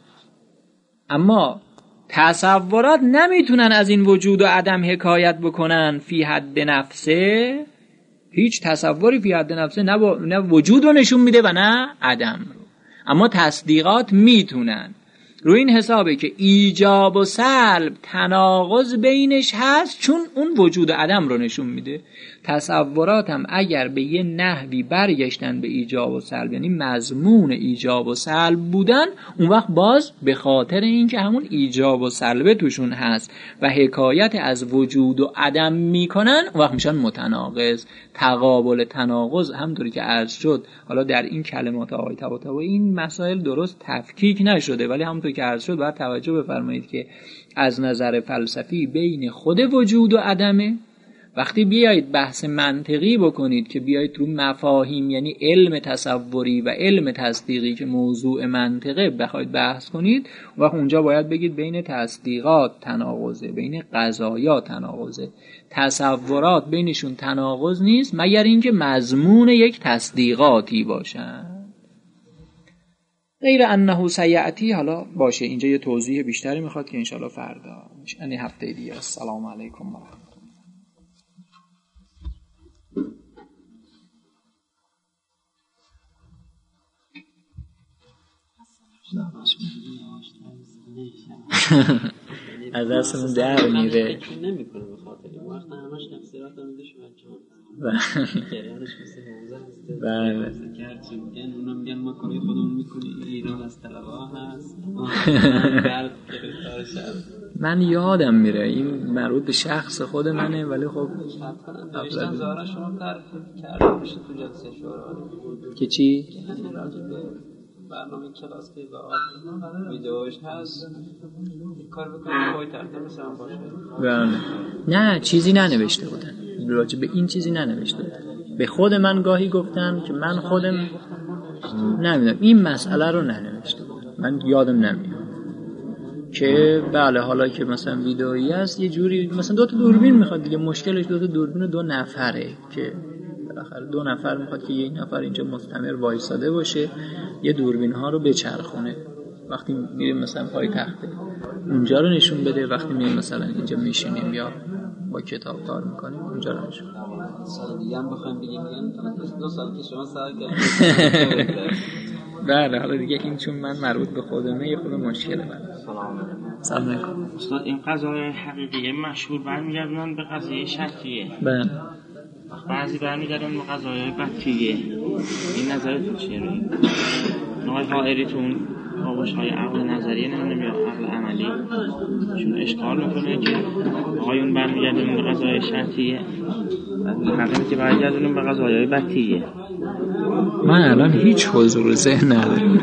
اما تصورات نمیتونن از این وجود و عدم حکایت بکنن فی حد نفسه، هیچ تصوری فی حد نفسه نه, با... نه وجود رو نشون میده و نه عدم رو، اما تصدیقات میتونن. روی این حسابه که ایجاب و سلب تناقض بینش هست چون اون وجود و عدم رو نشون میده. تصورات هم اگر به یه نحوی برگشتن به ایجاب و سلب، یعنی مضمون ایجاب و سلب بودن، اون وقت باز به خاطر اینکه همون ایجاب و سلب توشون هست و حکایت از وجود و عدم میکنن، اون وقت میشن متناقض. تقابل تناقض همونطوری که عرض شد، حالا در این کلمات آقای طباطبایی این مسائل درست تفکیک نشده، ولی همونطور که عرض شد باید توجه بفرمایید که از نظر فلسفی بین خود وجود و عدمه وقتی بیایید بحث منطقی بکنید که بیایید رو مفاهیم، یعنی علم تصوری و علم تصدیقی که موضوع منطقه بخواید بحث کنید، وقت اونجا باید بگید بین تصدیقات تناقضه، بین قضایا تناقضه. تصورات بینشون تناقض نیست مگر اینکه مضمون یک تصدیقاتی باشن. غیر انه سیأتی، حالا باشه اینجا یه توضیح بیشتری میخواد که انشالله فردا یعنی هفته دیگه. السلام علیکم و رحمت از دستمون در میره. نمیکنه به خاطر این وقت همش تفسیرات هم میده شو بچه‌ها جریانش مثل حوزه هست. بله که چی میگن اونا میگن ما کاری خودمون میکنیم، ایران از طلبا هست. من یادم میره این مربوط به شخص خود منه، ولی خب نوشتم زارا شما تعریف کردم میشه تو جلسه شورا که چی؟ برنامه کلاس که با ویدیوش هست کار بکنم پای ترتیب مثلا باشه. بله. نه چیزی ننوشته بودن راجع به این، چیزی ننوشته بودن. به خود من گاهی گفتن که من خودم نمیدونم این مسئله رو ننوشته بودن، من یادم نمیاد که بله حالا که مثلا ویدئویی هست یه جوری مثلا دو تا دوربین میخواد دیگه، مشکلش دو تا دوربین و دو نفره که بالاخره دو نفر میخواد که یک نفر اینجا مستمر وایساده باشه یه دوربین ها رو بچرخونه، وقتی میریم مثلا پای تخته اونجا رو نشون بده، وقتی میریم مثلا اینجا میشینیم یا با کتاب کار میکنیم اونجا رو نشون بده. سال دیگه هم بخوایم بگیم دو سال که شما سر کردید. بله حالا دیگه این چون من مربوط به خودمه یه خود مشکله. بله سلام سلام علیکم استاد. این قضایای حقیقی مشهور برمیگردن به قضیه شرطیه، بله بعضی برمیگردن به قضایای بطیه. این نظرتون چیه روی این؟ نوعی حائریتون آغوش‌های عقل نظریه نمیدونم یا عقل عملی چون اشکال میکنه که آقایون برمیگردن به قضایای شرطیه، حقیقی که برمیگردن به قضایای بطیه. من الان هیچ حضور ذهن ندارم.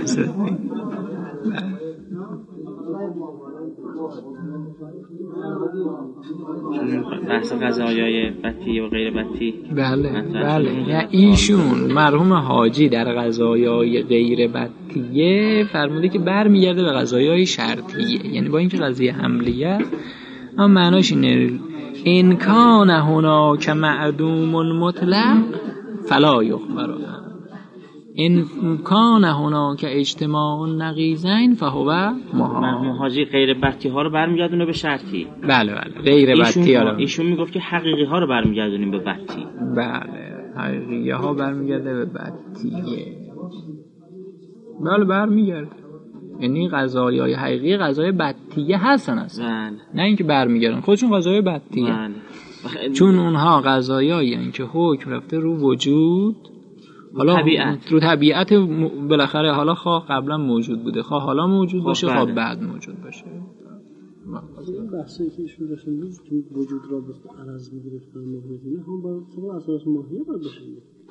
بحث قضایای بطی و غیر بطی. بله بله نه ایشون مرحوم حاجی در قضایای غیر بطیه فرموده که برمیگرده به قضایای شرطیه، یعنی با اینکه قضیه حملیه اما معناش اینه ان کان هناک معدوم مطلق فلا یخبر ان کان هناک اجتماع نقیضین فهو محال. حاجی غیر بطی ها رو برمیگردونه به شرطی. بله بله غیر بطی ها رو ایشون میگفت که حقیقی ها رو برمیگردونیم به بطی. بله حقیقی ها برمیگرده به بطیه. بله برمیگرده، یعنی قضایای حقیقی قضای بطیه هستن اصلا. بله. نه اینکه برمیگردن خودشون قضای بطیه. بله. چون اونها قضایایی هستن که حکم رفته رو وجود، حالا طبیعت. رو طبیعت م... بالاخره حالا خواه قبلا موجود بوده خواه حالا موجود باشه خواه بعد موجود باشه. این بحثی که ایشون داشتن روز تو وجود را به عرض میگرفتن مهمتینه هم باید طبعا اساس ماهیه باید باشن.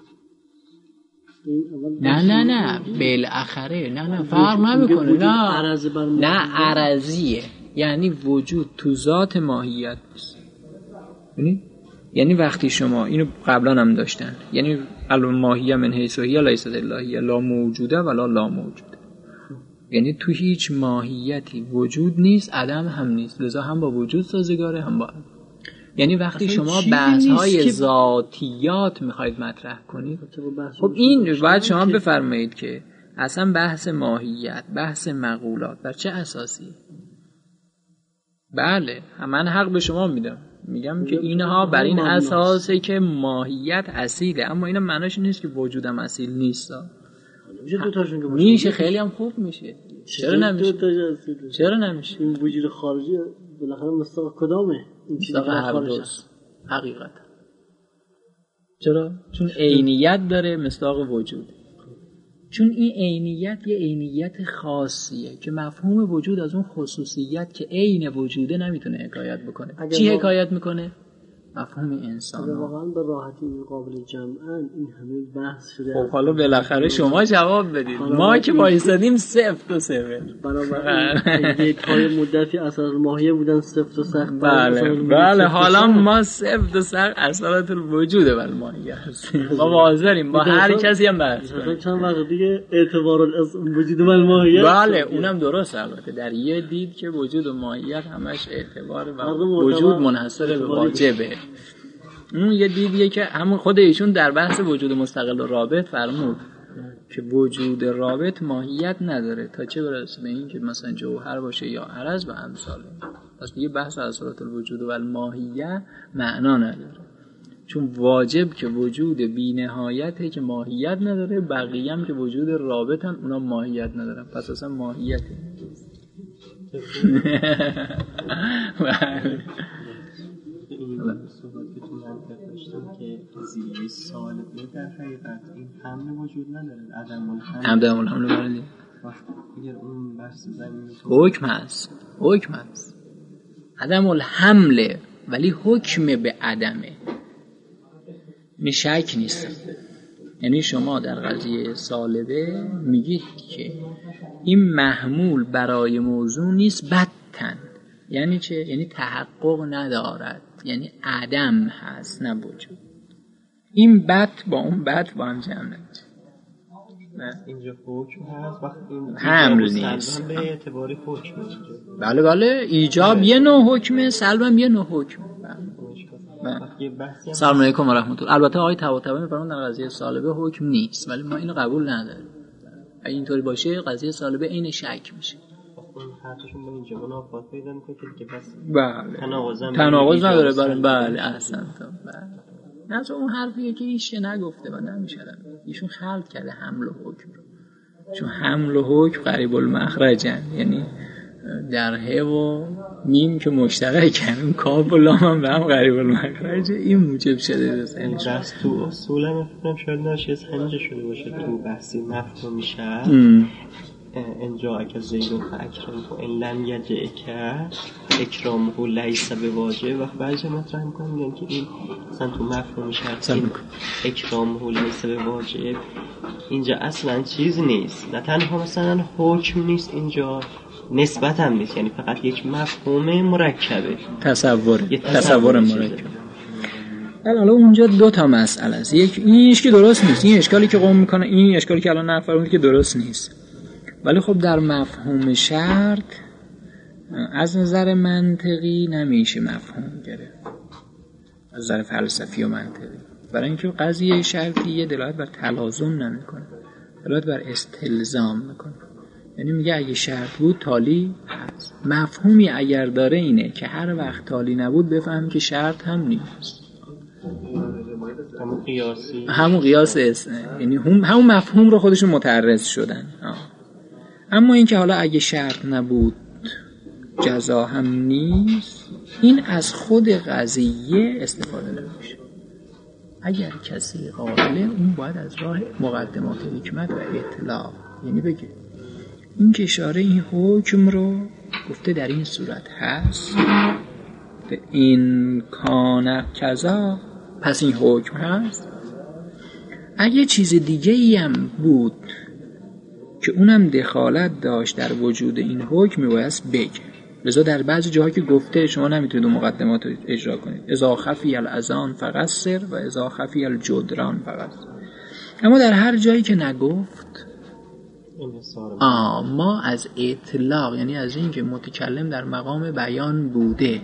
نه نه نه بالاخره نه نه فرق نمیکنه. نه نه عرضیه، یعنی وجود تو ذات ماهیت نیست. ببینید یعنی وقتی شما اینو قبلا هم داشتن، یعنی الماهیه من حیث هی لیست الهیه لا موجوده ولا لا موجوده، یعنی تو هیچ ماهیتی وجود نیست عدم هم نیست، لذا هم با وجود سازگاره هم با عدم. یعنی وقتی شما بحث های ذاتیات میخواید مطرح کنید خب این باید شما بفرمایید که اصلا بحث ماهیت بحث مقولات بر چه اساسی؟ بله من حق به شما میدم، میگم که اینها بر این اساسه که ماهیت اصیله، اما اینا معناش نیست که وجودم اصیل نیست. میشه خیلی هم خوب میشه. چرا نمیشه؟ چرا نمیشه؟ این وجود خارجی بالاخره مستقل کدامه؟ این چیزی که خارجه حقیقت. چرا؟ چون عینیت داره مصداق وجود. چون این عینیت یه عینیت خاصیه که مفهوم وجود از اون خصوصیت که عین وجوده نمیتونه حکایت بکنه. چی حکایت میکنه؟ مفهوم انسان ها. واقعا به راحتی قابل جمعن این همه بحث شده. خب حالا بالاخره شما جواب بدید. ما که وایسادیم سفت و صفر. بنابراین یک های مدتی اثرات ماهیه بودن سفت و سخت. بله بله حالا ما سفت و سخت اثرات الوجود بر ماهیه هستیم. ما حاضریم با هر کسی هم بحث کنیم. چند وقت دیگه اعتبار الوجود بر ماهیه. بله اونم درست البته در یه دید که وجود و ماهیت همش اعتبار و وجود منحصر به واجبه. اون یه دیدیه که همون خود ایشون در بحث وجود مستقل و رابط فرمود که وجود رابط ماهیت نداره تا چه برسه به این که مثلا جوهر باشه یا عرض و امثاله. پس دیگه بحث اثرات الوجود و الماهیه معنا نداره، چون واجب که وجود بی نهایته که ماهیت نداره، بقیه هم که وجود رابطن اونا ماهیت ندارن، پس اصلا ماهیته. این صحبت که تو منطق داشتیم که قضیه سالبه در حقیقت این حمل وجود نداره، عدم الحمل عدم الحمل بردی اگر اون بحث زمین حکم هست، حکم هست عدم الحمل، ولی حکم به عدمه، این شک نیست. یعنی شما در قضیه سالبه میگید که این محمول برای موضوع نیست بدتن. یعنی چه؟ یعنی تحقق ندارد، یعنی عدم هست نه وجود. این بد با اون بد با هم جمع نمیشه. اینجا حکم هست وقتی این حمل نیست به اعتباری حکم. بله بله ایجاب یه نوع حکمه، سلبم یه نوع حکمه. سلام علیکم و رحمت الله. البته آقای طباطبایی میفرمون در قضیه سالبه حکم نیست، ولی ما اینو قبول نداریم. اگه اینطوری باشه قضیه سالبه عین شک میشه. اون حرفشون به اینجا منافات پیدا میکنه که بس بله تناقض تناقض نداره. بله بله احسنت. بله نه اون حرفیه که ایش نگفته و نمیشه ایشون خلط کرده حمل و حکم رو، چون حمل و حکم قریب المخرجن، یعنی در ه و میم که مشترکن، اون کاف و لام هم به هم قریب المخرجه، این موجب شده بزنی بس تو اصول هم افرام شاید ناشی از همینجا شده باشه تو بحثی مفهوم میشه انجا اکا زیدون فاکرم و این لن یجه اکا اکرامه لیس به واجب. وقت بعضی مطرح میکنم میگن که این مثلا تو مفهوم شرط این اکرامه لیس به واجب اینجا اصلا چیز نیست، نه تنها مثلا حکم نیست، اینجا نسبت هم نیست، یعنی فقط یک مفهوم مرکبه، تصور تصور مرکب. حالا اونجا دو تا مسئله است، یک اینش که درست نیست، این اشکالی که قوم میکنه، این اشکالی که الان نفرمود که درست نیست، ولی خب در مفهوم شرط از نظر منطقی نمیشه مفهوم گرفت، از نظر فلسفی و منطقی، برای اینکه قضیه شرطیه دلالت بر تلازم نمیکنه، دلالت بر استلزام میکنه. یعنی میگه اگه شرط بود تالی هست، مفهومی اگر داره اینه که هر وقت تالی نبود بفهم که شرط هم نیست، همون قیاسی همون قیاس اسنه، یعنی هم همون مفهوم رو خودشون متعرض شدن. آه. اما اینکه حالا اگه شرط نبود جزا هم نیست، این از خود قضیه استفاده نمیشه. اگر کسی قائله اون باید از راه مقدمات حکمت و اطلاع، یعنی بگه این که اشاره این حکم رو گفته در این صورت هست، این کان کذا، پس این حکم هست. اگه چیز دیگه ای هم بود که اونم دخالت داشت در وجود این حکم باید بگه. لذا در بعضی جاها که گفته شما نمیتونید اون مقدمات رو اجرا کنید، اذا خفی الاذان فقصر و اذا خفی الجدران فقصر. اما در هر جایی که نگفت آه ما از اطلاق، یعنی از این که متکلم در مقام بیان بوده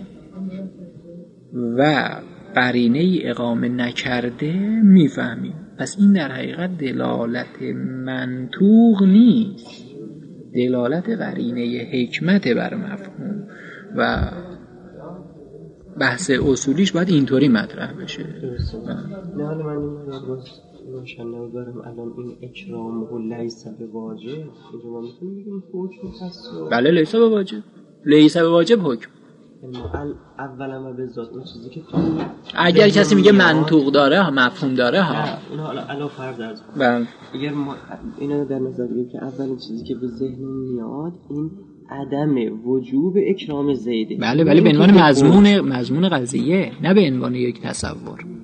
و قرینه اقامه نکرده میفهمیم. پس این در حقیقت دلالت منطوق نیست، دلالت قرینه حکمت بر مفهوم و بحث اصولیش باید اینطوری مطرح بشه. نه حالا من این رو روشن نمیدارم الان این اکرام و لیس به واجب اینجا ما میتونیم بگیم حکم هست. بله لیس به واجب، لیس به واجب حکم. اولا و به ذات اون چیزی که اگر کسی میگه منطوق داره ها، مفهوم داره ها، اون حالا علاوه فرض از بله اگر ما اینو در نظر بگیریم که اولین چیزی که به ذهن میاد این عدم وجوب اکرام زیده. بله ولی به عنوان مضمون مضمون قضیه، نه به عنوان یک تصور.